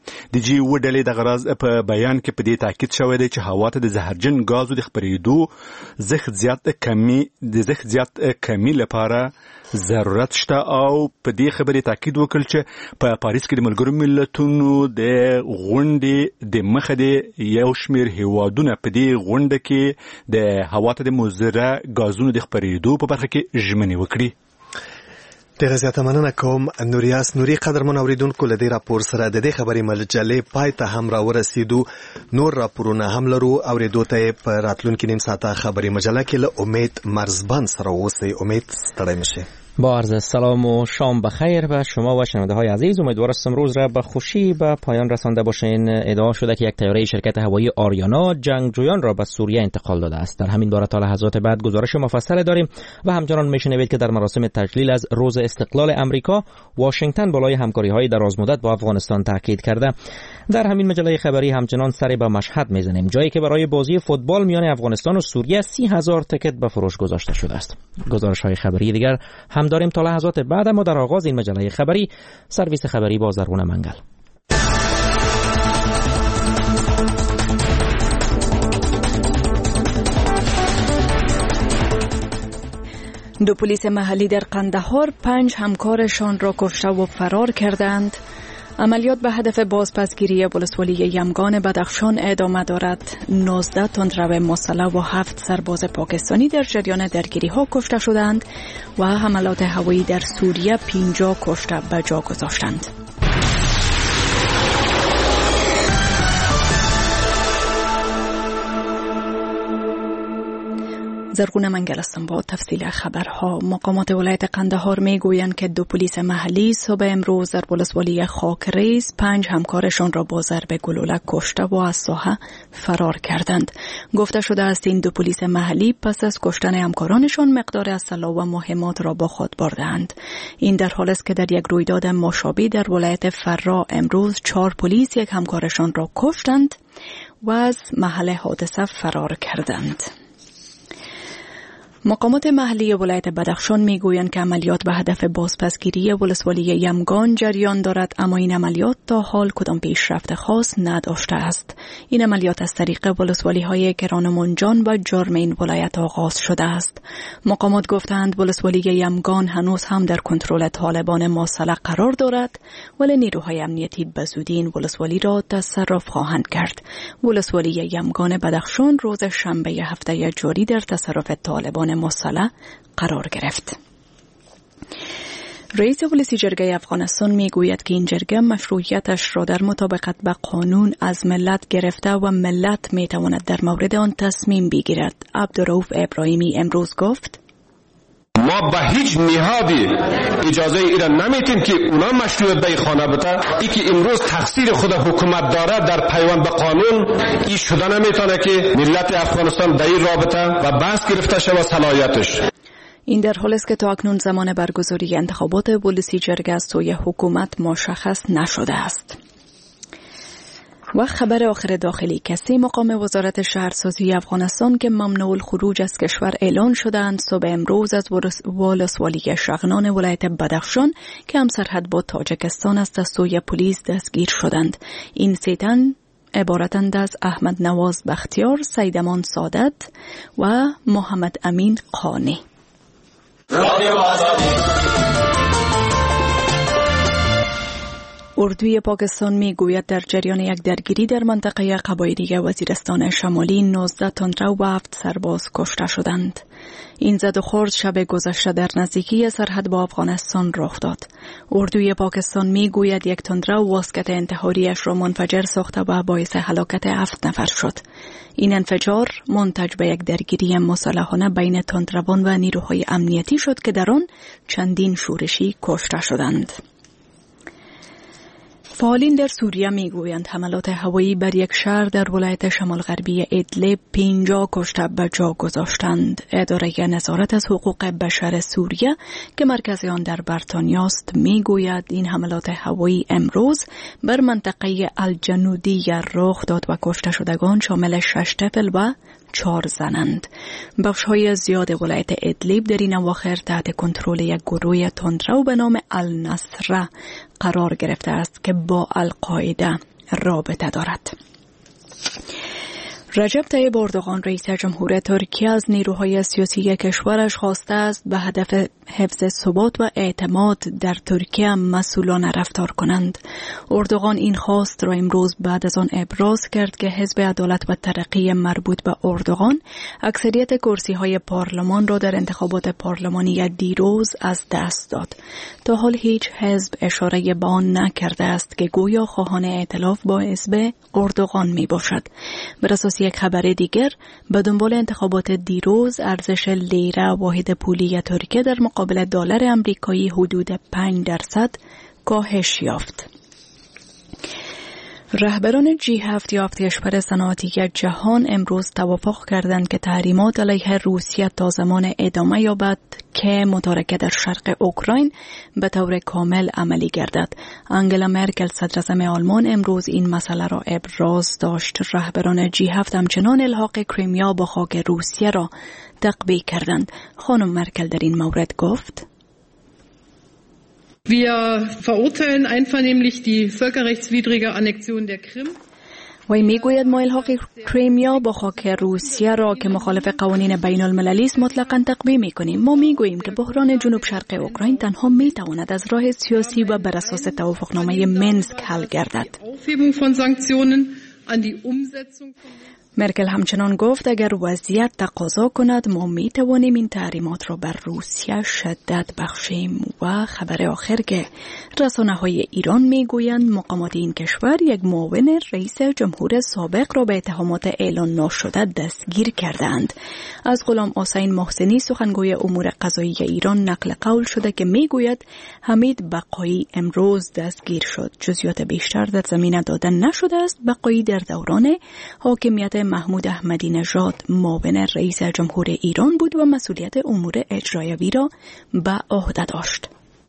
د جی و ډلې د غراز په بیان کې په دې تاکید شوی دی چې هوا ته د زهرجن غازو د خپرېدو زخت زیات کمی د زخت زیات کمی لپاره ضرورت شته او په دې خبرې تاکید وکړ چې په پاریس کې د ملګرو ملتونو د غونډې د مخه د یو شمېر هیوادونه په دې غونډه کې د هوا ته د مضره غازونو د خپرېدو په برخه کې ژمنې وکړي. ډیره زیاته مننه کوم نوریاس نوري. قدرمن اوریدونکو له دې راپور سره د دې خبرې مجلې پای ته هم راورسېدو. نور راپورونه هم لرو اورېدو ته په راتلونکي نیم ساعته خبرې مجله کې له امید مرزبان سره اوسئ. امید ستړی مشه. با عرض سلام و شام بخیر به شما و شنونده های عزیز. امیدوار است امروز را به خوشی به پایان رسانده باشین. ادعا شده که یک طیاره شرکت هوایی آریانا جنگجویان را به سوریه انتقال داده است. در همین باره تا لحظات بعد گزارش مفصل داریم و همچنان میشنوید که در مراسم تجلیل از روز استقلال امریکا واشنگتن بالای همکاری‌های درازمدت با افغانستان تاکید کرده. در همین مجله خبری همچنان سری به مشهد میزنیم، جایی که برای بازی فوتبال میان افغانستان و سوریه سی هزار تکت به فروش گذاشته شده است. گزارش‌های خبری دیگر هم داریم تا لحظات بعد، اما در آغاز این مجله خبری سرویس خبری با زرغون منگل. دو پلیس محلی در قندهار پنج همکارشان را کشته و فرار کردند. عملیات به هدف بازپسگیری ولسوالی یمگان بدخشان ادامه دارد. نوزده تندرو مسلح و هفت سرباز پاکستانی در جریان درگیری ها کشته شدند و حملات هوایی در سوریه پنجاه کشته به جا گذاشتند. زرغون منگل هستم با تفصیل خبرها. مقامات ولایت قندهار میگویند که دو پلیس محلی صبح امروز در ولسوالی خاکریز پنج همکارشان را با ضرب گلوله کشته و از ساحه فرار کردند. گفته شده است این دو پلیس محلی پس از کشتن همکارانشان مقدار اسلحه و مهمات را با خود بردند. این در حالی است که در یک رویداد مشابه در ولایت فرا امروز چهار پلیس یک همکارشان را کشتند و از محل حادثه فرار کردند. مقامات محلی ولایت بدخشان میگویند که عملیات به هدف بازپسگیری ولسوالی یمگان جریان دارد، اما این عملیات تا حال کدام پیشرفت خاص نداشته است. این عملیات از طریق ولسوالی های کرانمونجان و جرمین ولایت آغاز شده است. مقامات گفتند ولسوالی یمگان هنوز هم در کنترل طالبان مسلح قرار دارد، ولی نیروهای امنیتی به زودی این ولسوالی را تصرف خواهند کرد. ولسوالی یمگان بدخشان روز شنبه هفته جاری در تصرف طالبان مسلح قرار گرفت. رئیس ولسی جرگه افغانستان میگوید که این جرگه مشروعیتش را در مطابقت به قانون از ملت گرفته و ملت میتواند در مورد آن تصمیم بگیرد. عبدالرؤوف ابراهیمی امروز گفت ما به هیچ نهادی اجازه ایران نمیتیم که اونا مشروعیت به خانه بده. ای که امروز تقصیر خود حکومت داره در پیوند به قانون ای شده نمیتونه که ملت افغانستان در این رابطه و بحث گرفته شود صلاحیتش. این در حالی است که تا اکنون زمان برگزاری انتخابات ولسی جرگه از سوی حکومت مشخص نشده است. و خبر آخر داخلی کسی مقام وزارت شهرسازی افغانستان که ممنوع الخروج از کشور اعلان شدند صبح امروز از ولسوالی شغنان ولایت بدخشان که هم سرحد با تاجیکستان است از سوی پلیس دستگیر شدند. این سه تن عبارتند از احمد نواز بختیار، سیدمان سادت و محمد امین قانی. اردوی پاکستان می گوید در جریان یک درگیری در منطقه قبایلی وزیرستان شمالی نوزده تندرو و هفت سرباز کشته شدند. این زد و خورد شب گذشته در نزدیکی سرحد با افغانستان رخ داد. اردوی پاکستان می گوید یک تندرو واسکت انتحاریش را منفجر ساخته و باعث هلاکت هفت نفر شد. این انفجار منتج به یک درگیری مسلحانه بین تندروان و نیروهای امنیتی شد که در آن چندین شورشی کشته شدند. فعالین در سوریه میگویند حملات هوایی بر یک شهر در ولایت شمال غربی ادلب پنجاه کشته به جا گذاشتند. اداره نظارت از حقوق بشر سوریه که مرکز آن در بریتانیا است میگوید این حملات هوایی امروز بر منطقه الجنودیه رخ داد و کشته شدگان شامل شش طفل و چهار زنند. بخش‌های زیاد ولایت ادلیب در این اواخر تحت کنترل یک گروه تندرو به نام النصره قرار گرفته است که با القاعده رابطه دارد. رجب طیب اردوغان رئیس جمهور ترکیه از نیروهای سیاسی کشورش خواسته است به هدف حفظ ثبات و اعتماد در ترکیه مسئولانه رفتار کنند. اردوغان این خواست را امروز بعد از آن ابراز کرد که حزب عدالت و ترقی مربوط به اردوغان اکثریت کرسی‌های پارلمان را در انتخابات پارلمانی دیروز از دست داد. تا حال هیچ حزب اشاره به آن نکرده است که گویا خواهان ائتلاف با حزب اردوغان می باشد. بر اساس یک خبر دیگر، به دنبال انتخابات دیروز ارزش لیره واحد پولی ترکیه در مقابل دلار آمریکایی حدود پنج درصد کاهش یافت. رهبران جی هفت یا هفت کشور صنعتی جهان امروز توافق کردند که تحریمات علیه روسیه تا زمان ادامه یابد که متارکه در شرق اوکراین به طور کامل عملی گردد. انگلا مرکل صدراعظم آلمان امروز این مسئله را ابراز داشت. رهبران جی هفت همچنان الحاق کریمیا با خاک روسیه را تقویه کردند. خانم مرکل در این مورد گفت: Wir verurteilen einvernehmlich die völkerrechtswidrige Annexion der Krim. وی میگوید ما الحاق کریمیا با خاک روسیه را که مخالف قوانین بین المللی است مطلقاً تقویه میکنیم. ما میگوییم که بحران جنوب شرق اوکراین تنها میتواند از راه سیاسی و بر اساس توافقنامه منسک حل گردد. مرکل همچنان گفت اگر وضعیت تقاضا کند ما می توانیم این تحریمات را بر روسیه شدت بخشیم. و خبر آخر که رسانه‌های ایران می گویند مقامات این کشور یک معاون رئیس جمهور سابق را به اتهامات اعلان ناشده دستگیر کردند. از غلام حسین محسنی سخنگوی امور قضایی ایران نقل قول شده که می گوید حمید بقایی امروز دستگیر شد. جزئیات بیشتر در زمینه داده نشده است. بقایی در دوران حاکمیت محمود احمدی نژاد معاون رئیس جمهور ایران بود و مسئولیت امور اجرایی را به عهده داشت.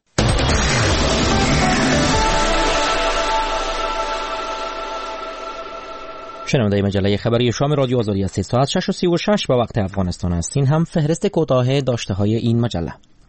شنونده مجله خبری شام رادیو آزادی است. ساعت شش و سی و شش به وقت افغانستان است. این هم فهرست کوتاه داشته های این مجله.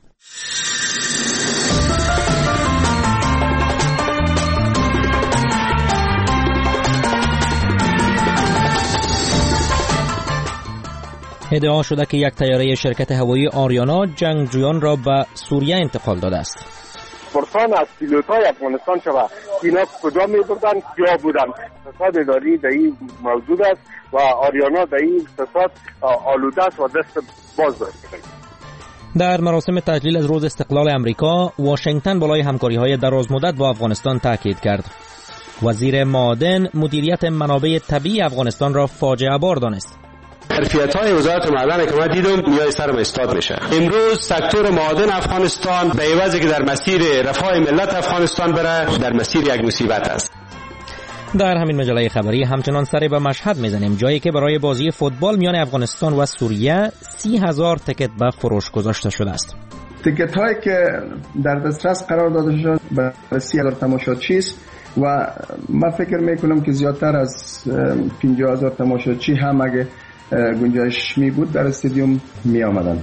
ادعا شده که یک طیاره شرکت هوایی آریانا جنگجویان را به سوریه انتقال داده است. پرسان از پیلوت‌های افغانستان شده اینا کجا می‌بردن یا بودن. اقتصاد اداری در این موجود است و آریانا در این اقتصاد آلوده است و دست باز داشته. در مراسم تجلیل از روز استقلال امریکا، واشنگتن بالای همکاری‌های درازمدت با افغانستان تاکید کرد. وزیر معادن مدیریت منابع طبیعی افغانستان را فاجعه بار دانست. ظرفیت‌های وزارت معدن که من دیدم نیای سرم استاد میشه. امروز سکتور معادن افغانستان به عوضی که در مسیر رفاه ملت افغانستان بره در مسیر یک مصیبت است. در همین مجله خبری همچنان سر به مشهد میزنیم، جایی که برای بازی فوتبال میان افغانستان و سوریه سی هزار تکت به فروش گذاشته شده است. تکت هایی که در دسترس قرار داده شده برای سی هزار تماشاچی است و من فکر میکنم که زیادتر از پنجاه هزار تماشاچی هم اگه گنجایش می بود در استادیوم می آمدن.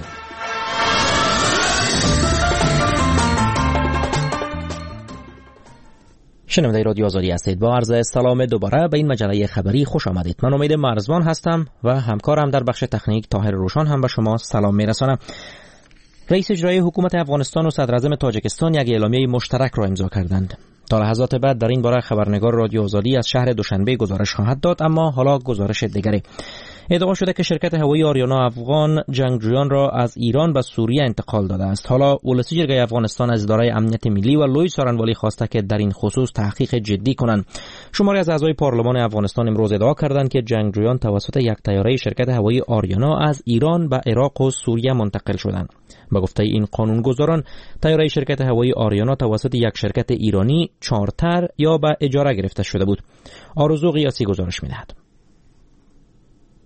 شنونده رادیو آزادی هستید. با عرض سلام دوباره به این مجله خبری خوش آمدید. من امید مرزبان هستم و همکارم در بخش تکنیک طاهر روشان هم به شما سلام میرسانم. رئیس اجرایی حکومت افغانستان و صدراعظم تاجیکستان یک اعلامیه مشترک را امضا کردند. تا لحظات بعد در این باره خبرنگار رادیو آزادی از شهر دوشنبه گزارش خواهد داد، اما حالا گزارش دیگری. ادعا شده که شرکت هوایی آریانا افغان جنگجویان را از ایران به سوریه انتقال داده است. حالا ولسی جرگه افغانستان از اداره امنیت ملی و لوی سارنوالی خواسته که در این خصوص تحقیق جدی کنند. شماری از اعضای پارلمان افغانستان امروز ادعا کردند که جنگجویان توسط یک طیاره شرکت هوایی آریانا از ایران به عراق و سوریه منتقل شدند. به گفته این قانونگذاران، طیاره شرکت هوایی آریانا توسط یک شرکت ایرانی چارتر یا به اجاره گرفته شده بود. آرزو قیاسی گزارش می‌دهد.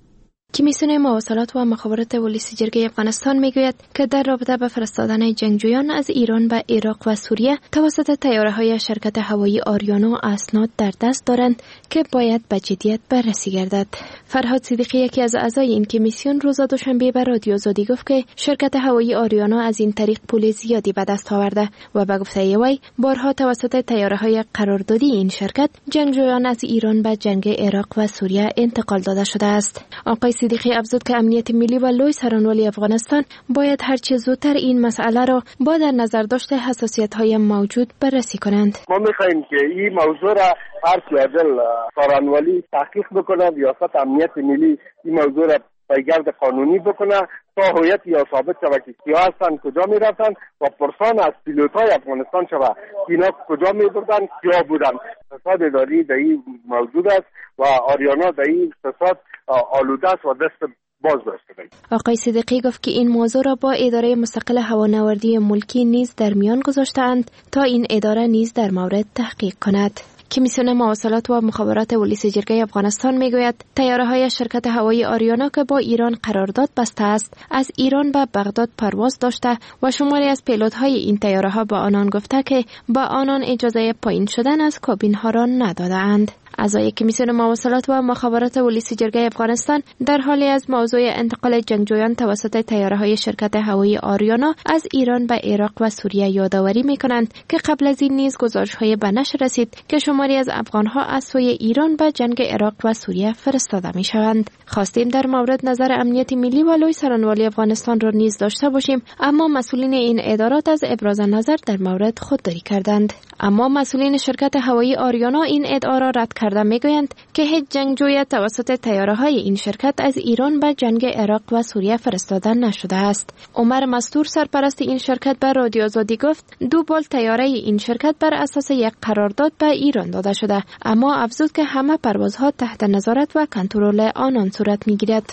کمیسیون مواصلات و مخابرات ولایت جرگه افغانستان میگوید که در رابطه با فرستادن جنگجویان از ایران به عراق و سوریه توسط طیاره‌های شرکت هوایی آریانا اسناد در دست دارند که باید به جدیت بررسی گردد. فرهاد صدیقی یکی از اعضای این کمیسیون روز دوشنبه به رادیو آزادی گفت که شرکت هوایی آریانا از این طریق پول زیادی به دست آورده و به گفته وی بارها توسط طیاره‌های قراردادی این شرکت جنگجویان از ایران به جنگ عراق و سوریه انتقال داده شده است. آقای صدیقی افزود که امنیت ملی و لوی سرانولی افغانستان باید هر چه زودتر این مسئله را با در نظر داشته حساسیت‌های موجود بررسی کنند. ما می‌خواهیم که این موضوع را هر چه عدل سرانولی تحقیق بکنه، ریاست امنیت ملی این موضوع را پیگرد قانونی بکنه تا هویت یا ثابت شود که کیا هستند، کجا می‌رفتند و پرسان از پیلوت‌های افغانستان شود اینا کجا می‌بردند، کیا بودند. فساد اداری در این موجود است و آریانا در این فساد آلوده است و دست باز داشته. آقای صدیقی گفت که این موضوع را با اداره مستقل هوانوردی ملکی نیز در میان گذاشته‌اند تا این اداره نیز در مورد تحقیق کند. کمیسیون مواصلات و مخابرات ولایت جرگه افغانستان میگوید طیاره‌های شرکت هوایی آریانا که با ایران قرارداد بسته است از ایران به بغداد پرواز داشته و شماری از پیلوت‌های این طیاره‌ها با آنان گفته که با آنان اجازه پایین شدن از کابین‌ها را نداده‌اند. اعضای کمیسیون مواصلات و مخابرات ولایت جرگه افغانستان در حالی از موضوع انتقال جنگجویان توسط طیاره‌های شرکت هوایی آریانا از ایران به عراق و سوریه یادآوری می‌کنند که قبل از این نیز گزارش‌های به نشر رسید که شماری از افغان‌ها از سوی ایران به جنگ عراق و سوریه فرستاده می‌شوند. خواستیم در مورد نظر امنیت ملی و لوی سرانولی افغانستان را نیز داشته باشیم، اما مسئولین این ادارات از ابراز نظر در مورد خودداری کردند. اما مسئولین شرکت هوایی آریانا این ادعا را رد کرده میگویند که هیچ جنگجوی توسط طیاره‌های این شرکت از ایران به جنگ عراق و سوریه فرستاده نشده است. عمر مستور سرپرست این شرکت به رادیو آزادی گفت دو بال طیاره این شرکت بر اساس یک قرارداد به ایران داده شده، اما افزود که همه پروازها تحت نظارت و کنترل آنان صورت میگیرد.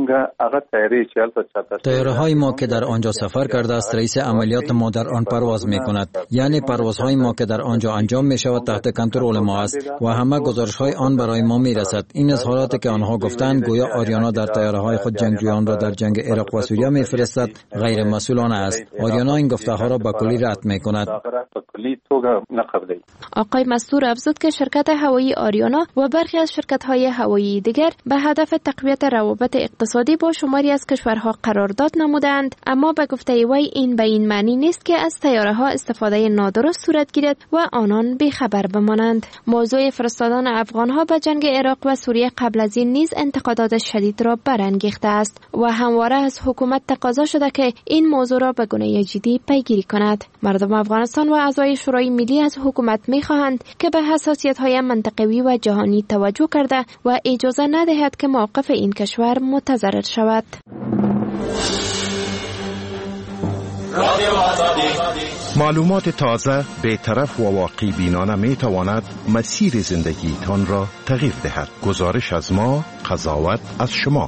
طیاره‌های ما که در آنجا سفر کرده است رئیس عملیات ما در آن پرواز میکند، یعنی پروازهای ما که در آنجا انجام می شود تحت کنترل ما است و همه گزارش‌های آن برای ما میرسد. این اظهاراتی که آنها گفتند گویا آریانا در طیاره‌های خود جنگجویان را در جنگ عراق و سوریه میفرستد غیر مسئولانه است. آریانا این گفته‌ها را به کلی رد میکند. آقای مستور افزود که شرکت هوایی آریانا و برخی از شرکت‌های هوایی دیگر به هدف تقویت روابط اقتصادی با شماری از کشورها قرارداد نمودند، اما به گفته وی این به این معنی نیست که از طیاره‌ها استفاده نادرست صورت گیرد و آنان بی‌خبر بمانند. موضوع فرستادن افغان‌ها به جنگ عراق و سوریه قبل از این نیز انتقادات شدید را برانگیخته است و همواره از حکومت تقاضا شده که این موضوع را به گونه جدی پیگیری کند. مردم افغانستان و اعضای شورای ملی از حکومت می‌خواهند که به حساسیت‌های منطقوی و جهانی توجه کرده و اجازه ندهد که موقف این کشور متضرر شود. معلومات تازه، بی‌طرف و واقعی بینانه می تواند مسیر زندگیتان را تغییر دهد. گزارش از ما، قضاوت از شما.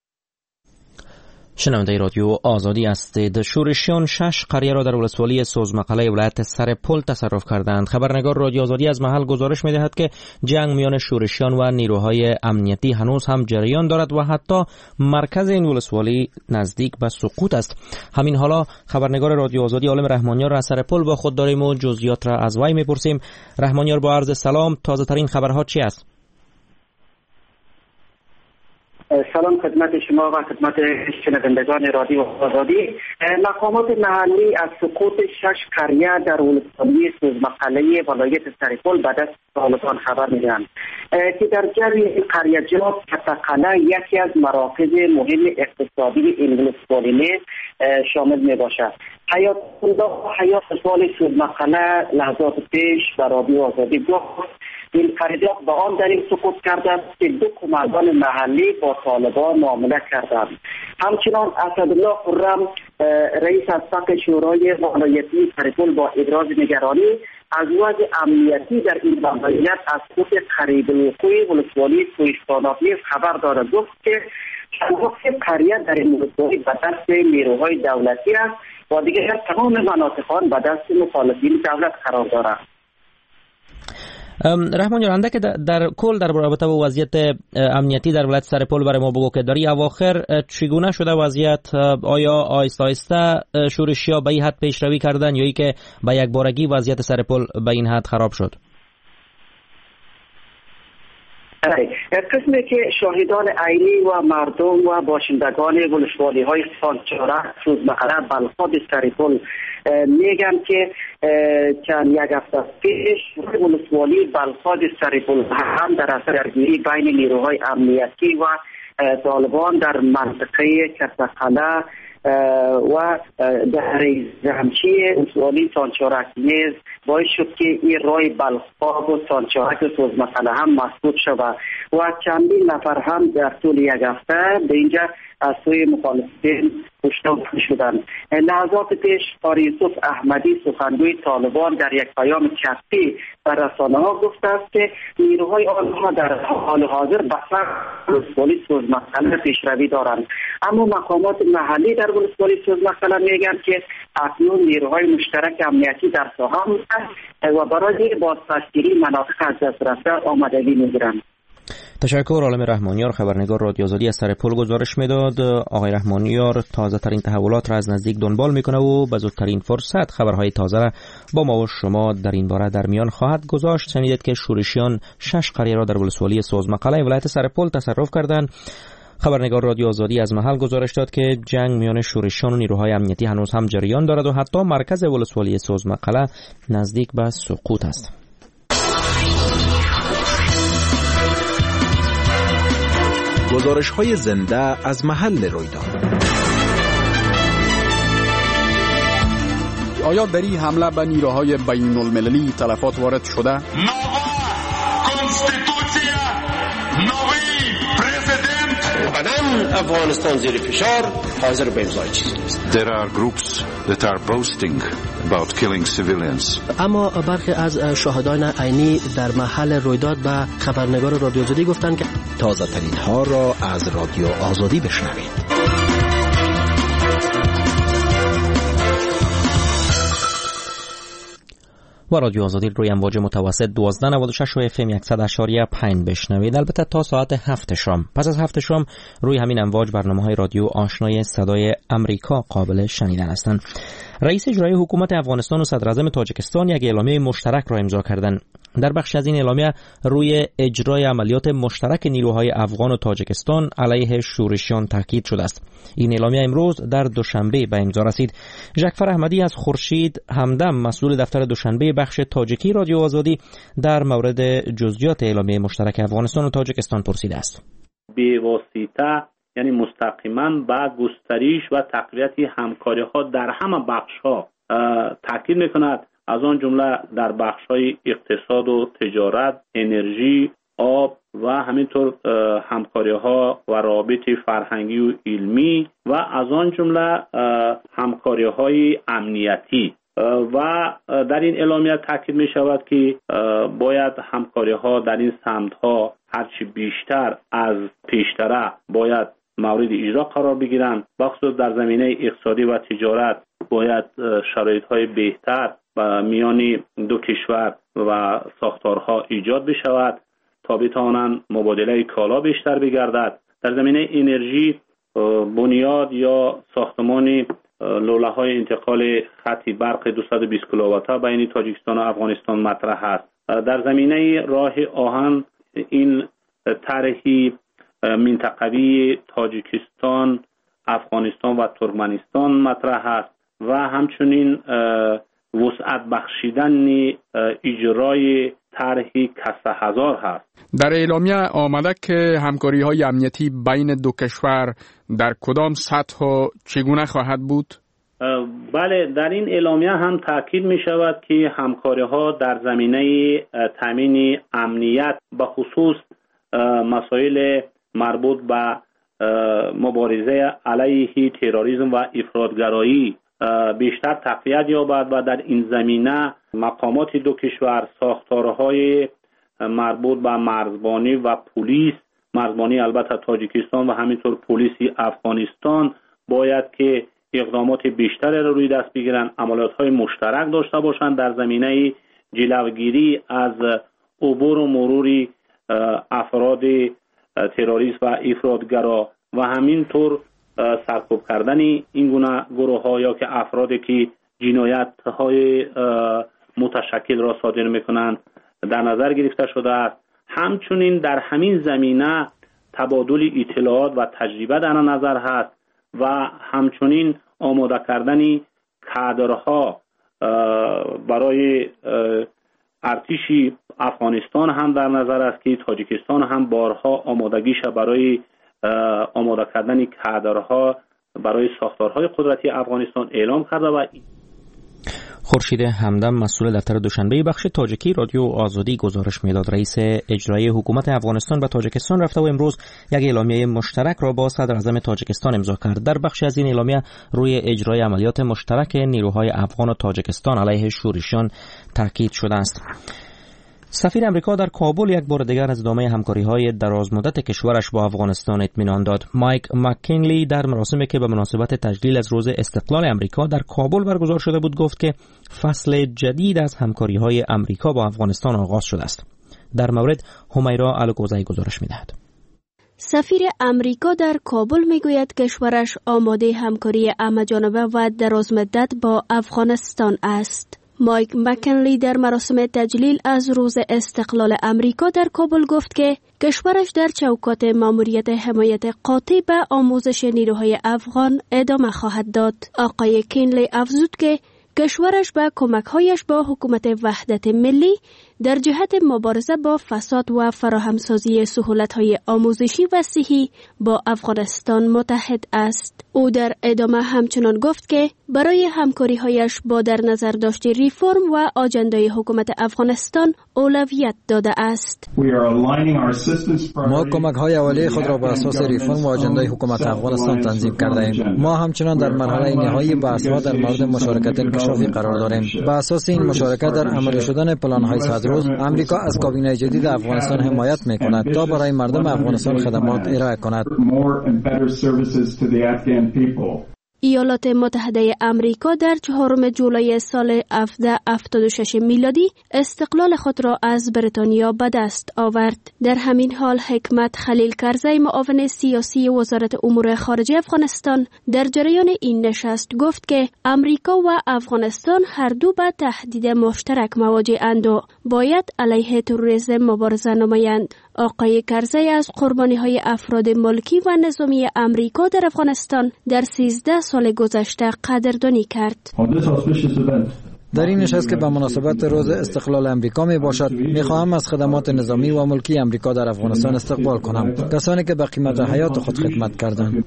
شنونده رادیو آزادی هستید. شورشیان شش قریه را در ولسوالی سوزمقاله ولایت سرپل تصرف کردند. خبرنگار رادیو آزادی از محل گزارش می‌دهد که جنگ میان شورشیان و نیروهای امنیتی هنوز هم جریان دارد و حتی مرکز این ولسوالی نزدیک به سقوط است. همین حالا خبرنگار رادیو آزادی عالم رحمانیار را از سرپل با خود داریم و جزئیات را از وی می‌پرسیم. رحمانیار، با عرض سلام، تازه ترین خبرها چی است؟ سلام خدمت شما و خدمت شنوندگان رادیو آزادی. مقامات محلی از سقوط شش قریه در ولسوالی سوزمقاله ولایت سرپل به دست طالبان خبر میدهند که در جریان قریه‌جات کتقله یکی از مراکز مهم اقتصادی این ولسوالی شامل می باشد. حیات الله حیات سوال سوزمقاله لحظات پیش به رادیو آزادی گفت این قریه‌جات با آن دلیل سقوط کردند که دو کماندان محلی با طالبان معامله کردند. همچنان اسدالله خرم رئیس اسبق شورای ولایتی سرپل با ابراز نگرانی از وضع امنیتی در این ولایت از خود قریب الوقوع ولسوالی کوهستان‌آبی خبر دارد. گفت که چند قریه در این ولسوالی به دست نیروهای دولتی است و دیگر تمام مناطق آن به دست مخالفین دولت قرار دارد. رحمان جان که در کل در رابطه با وضعیت امنیتی در ولایت سرپل برای ما بگو که در اواخر چگونه شده وضعیت؟ آیا آیسته آیسته شورشی‌ها به این حد پیشروی کردن یا ای که به یک بارگی وضعیت سرپل به این حد خراب شد؟ قسمی که شاهدان عینی و مردم و باشندگان ولسوالی های سانچاره سوزمقره بلخاب سرپل میگن که چند یک هفته پیش ولسوالی بلخاب سرپل هم در اثر درگیری بین نیروهای امنیتی و طالبان در منطقه کتقله و در زمچی ولسوالی سانچارک نیز باعث شد که این رای بلخاب و سانچارک و سوزمقله هم مسدود شود و چندین نفر هم در طول یک هفته به اینجا از سوی مخالفین کشته شدند. لحظات پیش قاری یوسف احمدی سخنگوی طالبان در یک پیام چاپی بر رسانه‌ها گفته است که نیروهای آنها در حال حاضر به سمت ولسوالی سوزمقله پیشروی دارند، اما مقامات محلی در ولسوالی سوزمقله میگن که اکنون نیروهای مشترک امنیتی در ساحه هستند و برای بازپسگیری مناطق از دست رفته آمادگی میگیرند. تشکر. عالم رحمانیار خبرنگار رادیو آزادی از سرپل گزارش میداد. آقای رحمانیار تازه ترین تحولات را از نزدیک دنبال میکنه و به زودترین فرصت خبرهای تازه را با ما و شما در این باره در میان خواهد گذاشت. شنیدید که شورشیان شش قریه را در ولسوالی سوزمقله ولایت سرپل تصرف کردند. خبرنگار رادیو آزادی از محل گزارش داد که جنگ میان شورشیان و نیروهای امنیتی هنوز هم جریان دارد و حتی مرکز ولسوالی سوزمقله نزدیک به سقوط است. گزارش‌های زنده از محل رویداد. آیا در این حمله به نیروهای بین المللی تلفات وارد شده؟ بدن افغانستان زیر فشار حاضر به امضای چیزی نیست. There are groups that are boasting about killing civilians. اما برخی از شاهدان عینی در محل رویداد به خبرنگار رادیو آزادی گفتند که تازه ترین ها را از رادیو آزادی بشنوید. و رادیو آزادی روی امواج متوسط دوازده نود و شش و اف ام صد و شش و پنج بشنوید. البته تا ساعت هفت شام. پس از هفت شام روی همین امواج برنامه‌های رادیو آشنای صدای امریکا قابل شنیدن هستند. رئیس اجرایی حکومت افغانستان و صدر اعظم تاجیکستان یک اعلامیه مشترک را امضا کردند. در بخش از این اعلامیه روی اجرای عملیات مشترک نیروهای افغان و تاجیکستان علیه شورشیان تاکید شده است. این اعلامیه امروز در دوشنبه به امضا رسید. ژکفر احمدی از خورشید همدم مسئول دفتر دوشنبه بخش تاجیکی رادیو آزادی در مورد جزئیات اعلامیه مشترک افغانستان و تاجیکستان پرسیده است. بی واسطه یعنی مستقیما با گسترش و تقویت همکاری‌ها در همه بخش‌ها تاکید می‌کند، از آن جمله در بخش‌های اقتصاد و تجارت، انرژی، آب و همینطور همکاری‌ها و روابط فرهنگی و علمی و از آن جمله همکاری‌های امنیتی. و در این اعلامیه تاکید می شود که باید همکاری‌ها در این سمت‌ها هرچی بیشتر از پیشتره باید مورد اجرا قرار بگیرند. بخصوص در زمینه اقتصادی و تجارت باید شرایط‌های بهتر و میان دو کشور و ساختارها ایجاد بشود تا بتوانند مبادله کالا بیشتر بگردد. در زمینه انرژی بنیاد یا ساختمان لوله‌های انتقال خط برق دویست و بیست کیلووات بین تاجیکستان و افغانستان مطرح است. در زمینه راه آهن این طرحی منطقوی تاجیکستان، افغانستان و ترکمنستان مطرح است و همچنین وسعت بخشیدن اجرای طرحی کسته هزار هست. در اعلامیه آمده که همکاری های امنیتی بین دو کشور در کدام سطح و چگونه خواهد بود؟ بله، در این اعلامیه هم تاکید می شود که همکاری ها در زمینه تامین امنیت به خصوص مسائل مربوط به مبارزه علیه تروریسم و افراطگرایی بیشتر تقویت یابد و در این زمینه مقامات دو کشور ساختارهای مربوط به مرزبانی و پلیس، مرزبانی البته تاجیکستان و همینطور پلیس افغانستان باید که اقدامات بیشتری را روی دست بگیرند، عملیات‌های مشترک داشته باشند در زمینه جلوگیری از عبور و مرور افراد تروریست و افراطگرا و همینطور سرکوب کردن این گونه گروه ها یا که افرادی که جنایت های متشکل را صادر میکنند در نظر گرفته شده است. همچنین در همین زمینه تبادل اطلاعات و تجربه در نظر هست و همچنین آماده کردن کادرها برای ارتش افغانستان هم در نظر است که تاجیکستان هم بارها آمادگیش برای آماده کردن کادرها برای ساختارهای قدرتی افغانستان اعلام کرده. و خورشید همدم مسئول دفتر دوشنبه بخش تاجیکی رادیو آزادی گزارش میداد. رئیس اجرایی حکومت افغانستان به تاجیکستان رفته و امروز یک اعلامیه مشترک را با صدر اعظم تاجیکستان امضا کرد. در بخش از این اعلامیه روی اجرای عملیات مشترک نیروهای افغان و تاجیکستان علیه شورشیان تاکید شده است. سفیر امریکا در کابل یک بار دیگر از ادامه همکاری‌های درازمدت کشورش با افغانستان اطمینان داد. مایک مکینلی در مراسمی که به مناسبت تجلیل از روز استقلال امریکا در کابل برگزار شده بود گفت که فصل جدید از همکاری‌های امریکا با افغانستان آغاز شده است. در مورد همیرا الکوزی گزارش می‌دهد. سفیر امریکا در کابل میگوید کشورش آماده همکاری همه‌جانبه و درازمدت با افغانستان است. مایک مکنلی در مراسم تجلیل از روز استقلال امریکا در کابل گفت که کشورش در چوکات ماموریت حمایت قاطع به آموزش نیروهای افغان ادامه خواهد داد. آقای کینلی افزود که کشورش به کمک‌هایش با حکومت وحدت ملی در جهت مبارزه با فساد و فراهمسازی سهولت‌های آموزشی و صحی با افغانستان متحد است. او در ادامه همچنان گفت که برای همکاری‌هایش با در نظر داشت ریفرم و آجندای حکومت افغانستان اولویت داده است. ما کمک‌های اولیه خود را بر اساس ریفرم و آجندای حکومت افغانستان تنظیم کرده ایم. ما همچنان در مرحله نهایی بحث‌ها در مورد مشارکت انکشافی قرار داریم. بر اساس این مشارکت در عملی شدن پلان‌های صد روز امریکا از کابینه جدید افغانستان حمایت می‌کند تا برای مردم افغانستان خدمات ارائه کند. ایالات متحده امریکا در چهارم جولای سال هفده هفتاد و شش میلادی استقلال خود را از بریتانیا به دست آورد. در همین حال حکمت خلیل کرزی معاون سیاسی وزارت امور خارجه افغانستان در جریان این نشست گفت که امریکا و افغانستان هر دو به تهدید مشترک مواجه‌اند و باید علیه تروریسم مبارزه نمایند. آقای کرزی از قربانی‌های افراد ملکی و نظامی امریکا در افغانستان در سیزده سال گذشته قدردانی کرد. در این نشست که به مناسبت روز استقلال امریکا می باشد می خواهم از خدمات نظامی و ملکی امریکا در افغانستان استقبال کنم. کسانی که به قیمت حیات خود خدمت کردند.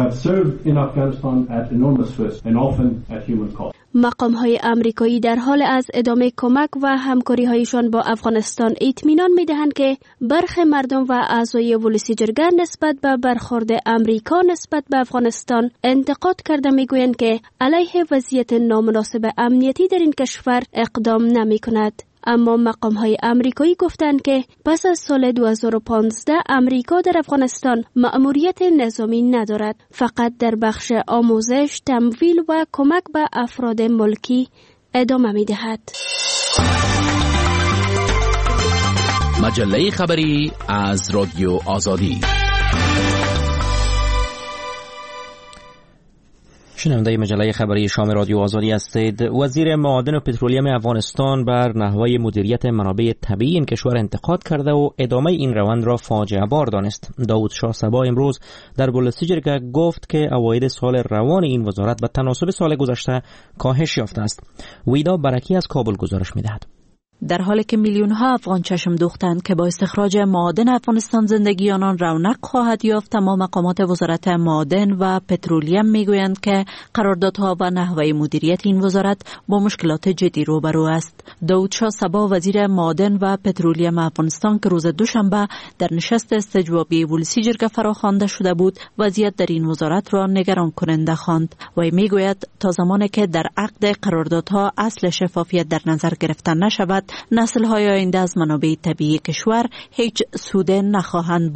مقام‌های امریکایی در حال از ادامه کمک و همکاری‌هایشان با افغانستان اطمینان می‌دهند که برخی مردم و اعضای ولسی جرگه نسبت به برخورد امریکا نسبت به افغانستان انتقاد کرده می‌گویند که علیه وضعیت نامناسب امنیتی در این کشور اقدام نمی‌کند. اما مقام‌های امریکایی گفتند که پس از سال دو هزار و پانزده امریکا در افغانستان مأموریت نظامی ندارد، فقط در بخش آموزش، تمویل و کمک به افراد ملکی ادامه می‌دهد. مجله خبری از رادیو آزادی. شنونده مجله خبری شام رادیو آزادی هستید. وزیر معادن و پترولیم افغانستان بر نحوه مدیریت منابع طبیعی این کشور انتقاد کرده و ادامه این روند را فاجعه بار دانست. داود شاه صبا امروز در بولسی جرگه گفت که عواید سال روان این وزارت به تناسب سال گذشته کاهش یافته است. ویدا برکی از کابل گزارش می‌دهد. در حالی که میلیون ها افغان چشم دوختند که با استخراج معادن افغانستان زندگی آنان رونق خواهد یافت، تمام مقامات وزارت معادن و پترولیم میگویند که قراردادها و نحوه مدیریت این وزارت با مشکلات جدی روبرو است. داود شاه صبا وزیر معادن و پترولیم افغانستان که روز دوشنبه در نشست استجوابی ولسی جرگه فراخوانده شده بود، وضعیت در این وزارت را نگران کننده خواند. وی میگوید تا زمانی که در عقد قراردادها اصل شفافیت در نظر گرفته نشود، نسل‌های آینده از منابع طبیعی کشور هیچ سود نخواهند برد.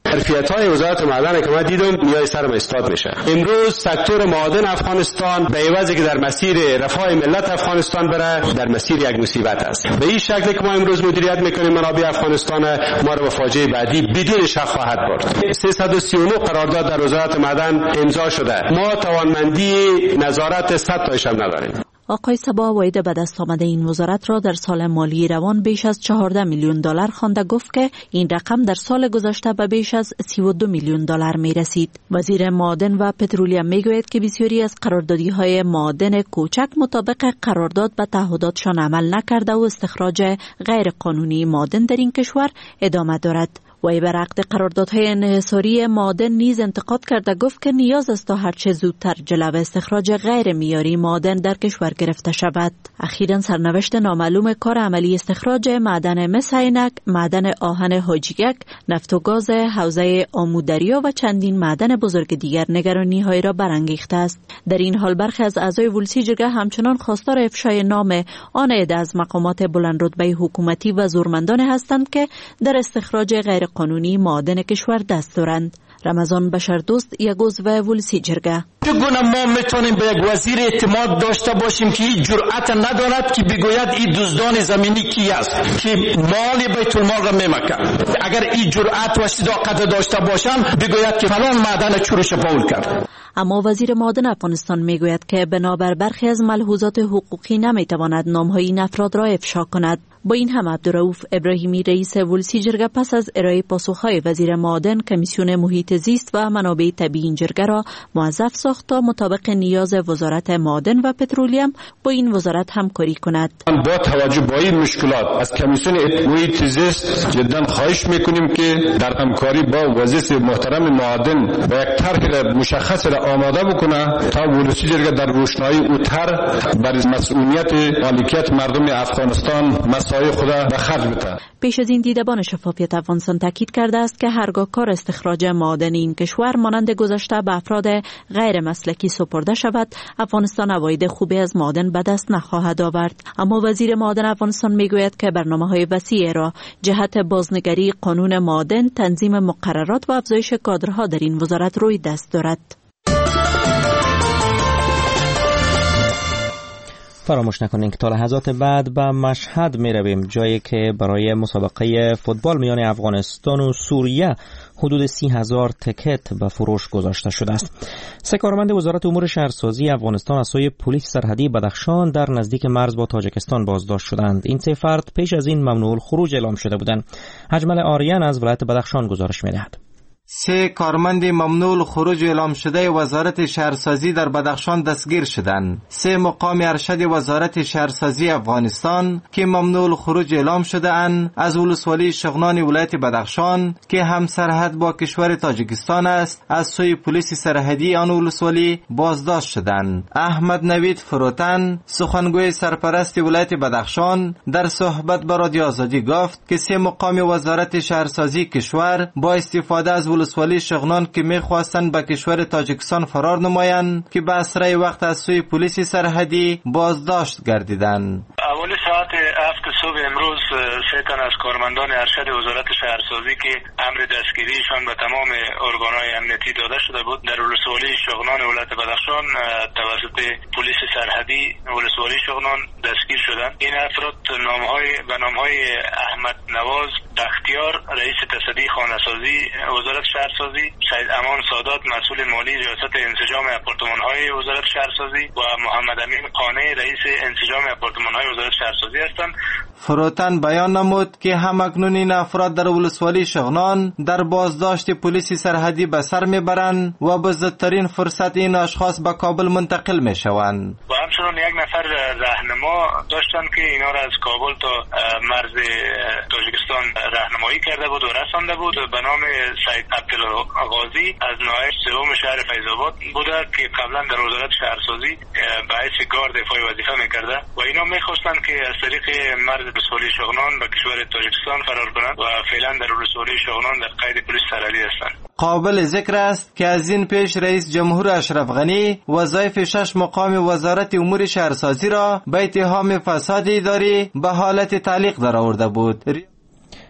ظرفیت‌های وزارت معدن که من دیدم نیای سرم استاد میشه. امروز سکتور معادن افغانستان به عوضی که در مسیر رفاه ملت افغانستان بره، در مسیر یک مصیبت است. به این شکلی که ما امروز مدیریت میکنیم منابع افغانستان، ما رو به فاجعه بعدی بدون شک خواهد برد. سیصد و سی و نه قرارداد در وزارت معدن امضا شده. ما توانمندی نظارت صد تایش هم نداریم. آقای صبا واحد به دست آمده این وزارت را در سال مالی روان بیش از چهارده میلیون دلار خوانده گفت که این رقم در سال گذشته به بیش از سی و دو میلیون دلار می رسید. وزیر معادن و پترولیم می گوید که بسیاری از قراردادی های معادن کوچک مطابق قرارداد به تعهداتشان عمل نکرده و استخراج غیر قانونی معادن در این کشور ادامه دارد. وی بر عقد قراردادهای انحصاری معادن نیز انتقاد کرده گفت که نیاز است تا هرچه زودتر جلو استخراج غیر معیاری معادن در کشور گرفته شود. اخیراً سرنوشت نامعلوم کار عملی استخراج معدن مس عینک، معدن آهن حاجیک، نفت و گاز حوزه آمودریا و چندین معدن بزرگ دیگر نگرانی‌های را برانگیخته است. در این حال برخی از اعضای ولسی جرگه همچنان خواستار افشای نام آن عده از مقامات بلندرتبه حکومتی و زورمندان هستند که در استخراج غیر قانونی معادن کشور دست دارند. رمضان بشردوست یک عضو ولسی جرگه: چگونه ما میتونیم به یک وزیر اعتماد داشته باشیم که هیچ جرأت ندارد که بگوید این دزدان زمینی کی است که مال بیت المال را میمکن؟ اگر این جرأت و صداقت داشته باشند بگوید که فلان معدن چورش پاول کرد. اما وزیر معادن افغانستان میگوید که بنابر برخی از ملحوظات حقوقی نمیتواند نامهای این افراد را افشا کند. با این هم عبدالرؤوف ابراهیمی رئیس ولسی جرگه پس از ارائه پاسخهای وزیر معادن کمیسیون محیط زیست و منابع طبیعی این جرگه را موظف ساخت تا مطابق نیاز وزارت معادن و پترولیم با این وزارت همکاری کند. با توجه به این مشکلات از کمیسیون محیط زیست جدا خواهش میکنیم که در همکاری با وزیر محترم معادن با یک طرح مشخص را آماده بکنه تا ولسی جرگه در روشنایی او طرح بر مسئولیت مالکیت مردم افغانستان مسائل خود به خرج بده. پیش از این دیدبان شفافیت افغانستان تاکید کرده است که هرگاه کار استخراج معادن این کشور مانند گذشته به افراد غیر مسلکی سپرده شود، افغانستان عواید خوبی از معادن به دست نخواهد آورد. اما وزیر معادن افغانستان میگوید که برنامه‌های وسیع را جهت بازنگری قانون معادن، تنظیم مقررات و افزایش کادرها در این وزارت روی دست دارد. فراموش نکنین که تا لحظات بعد به مشهد می رویم، جایی که برای مسابقه فوتبال میان افغانستان و سوریه حدود سی هزار تکت به فروش گذاشته شده است. سه کارمند وزارت امور شهرسازی افغانستان از سوی پلیس سرحدی بدخشان در نزدیک مرز با تاجیکستان بازداشت شدند. این سه فرد پیش از این ممنوع الخروج اعلام شده بودند. اجمل آریان از ولایت بدخشان گزارش می‌دهد. سه کارمند ممنوع الخروج اعلام شده وزارت شهرسازی در بدخشان دستگیر شدند. سه مقام ارشد وزارت شهرسازی افغانستان که ممنوع الخروج اعلام شده اند از ولسوالی شغنان ولایت بدخشان که هم سرحد با کشور تاجیکستان است از سوی پلیس سرحدی آن ولسوالی بازداشت شدند. احمد نوید فروتن سخنگوی سرپرست ولایت بدخشان در صحبت با رادیو آزادی گفت که سه مقام وزارت شهرسازی کشور با استفاده از ولسوالی شغنان که میخواستند به کشور تاجیکستان فرار نمایند که به اسرع وقت از سوی پلیس سرحدی بازداشت گردیدند. اولی ساعت هفت صبح امروز سه تن از کارمندان ارشد وزارت شهرسازی که امر دستگیریشان به تمام ارگانهای امنیتی داده شده بود در ولسوالی شغنان ولایت بدخشان توسط پلیس سرحدی ولسوالی شغنان دستگیر شدند. این افراد نامهای به نامهای احمد نواز بختیار رئیس تصدی خانه‌سازی وزارت شهرسازی، سید امان سادات مسئول مالی ریاست انسجام آپارتمان‌های وزارت شهرسازی و محمد امین قانع رئیس انسجام آپارتمان‌های وزارت شهرسازی هستند. فروتن بیان نمود که همکنون این افراد در ولسوالی شغنان در بازداشت پلیس سرحدی به سر میبرند و به زودترین فرصت این اشخاص به کابل منتقل میشوند. و همچنین یک نفر راهنما داشتند که اینا را از کابل تا مرز تاجیکستان راهنمایی کرده بود و رسانده بود به نام سید عبدالغازی از ناحیه سوم شهر فیض‌آباد بوده که قبلا در وزارت شهرسازی به حیث گارد دفاعی وظیفه میکرده و اینا میخواستند که از طریق مرز ولسوالی شغنان به کشور تاجیکستان فرار کنند و فعلا در ولسوالی شغنان در قید پلیس سرحدی هستند. قابل ذکر است که از این پیش رئیس جمهور اشرف غنی وظایف شش مقام وزارت امور شهرسازی را به اتهام فساد اداری به حالت تعلیق درآورده بود.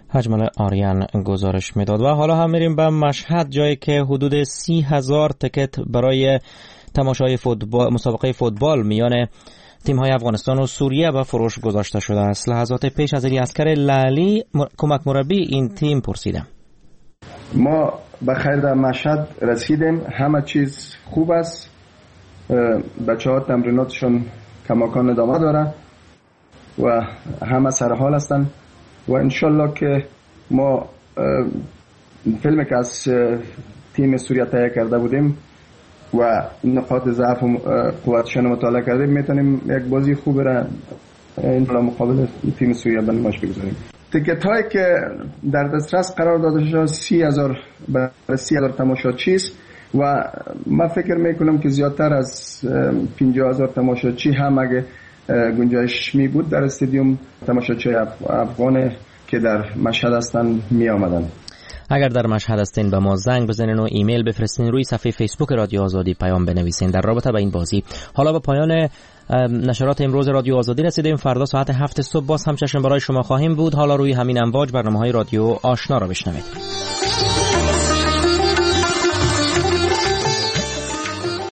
حجمل آریان گزارش میداد. و حالا هم میریم به مشهد، جایی که حدود سی هزار تکت برای تماشای فوتبال، مسابقه فوتبال میان تیم‌های افغانستان و سوریه به فروش گذاشته شده است. لحظات پیش از علی اصغر لالی کمک مربی این تیم پرسیدم. ما به خیر در مشهد رسیدیم، همه چیز خوب است، بچه‌ها تمریناتشون کماکان ادامه داره و همه سر حال هستن و انشالله که ما فیلمی که از تیم سوریه تهیه کرده بودیم و نقاط ضعف و قوتشون مطالعه کردیم، میتونیم یک بازی خوب را این مقابل تیم سوریه به نمایش بگذاریم. تیکت هایی که در دسترس قرار داده شده سی هزار برای سی هزار تماشاچی است و من فکر میکنم که زیادتر از پنجاه هزار تماشاچی هم اگه گنجایش می بود در استادیوم تماشاچی افغان که در مشهد هستن می آمدن. اگر در مشهد هستین به ما زنگ بزنین و ایمیل بفرستین، روی صفحه فیسبوک رادیو آزادی پیام بنویسین در رابطه با این بازی. حالا به پایان نشرات امروز رادیو آزادی رسیدیم. فردا ساعت هفت صبح باز هم چشم برای شما خواهیم بود. حالا روی همین امواج برنامه‌های رادیو آشنا را بشنوید.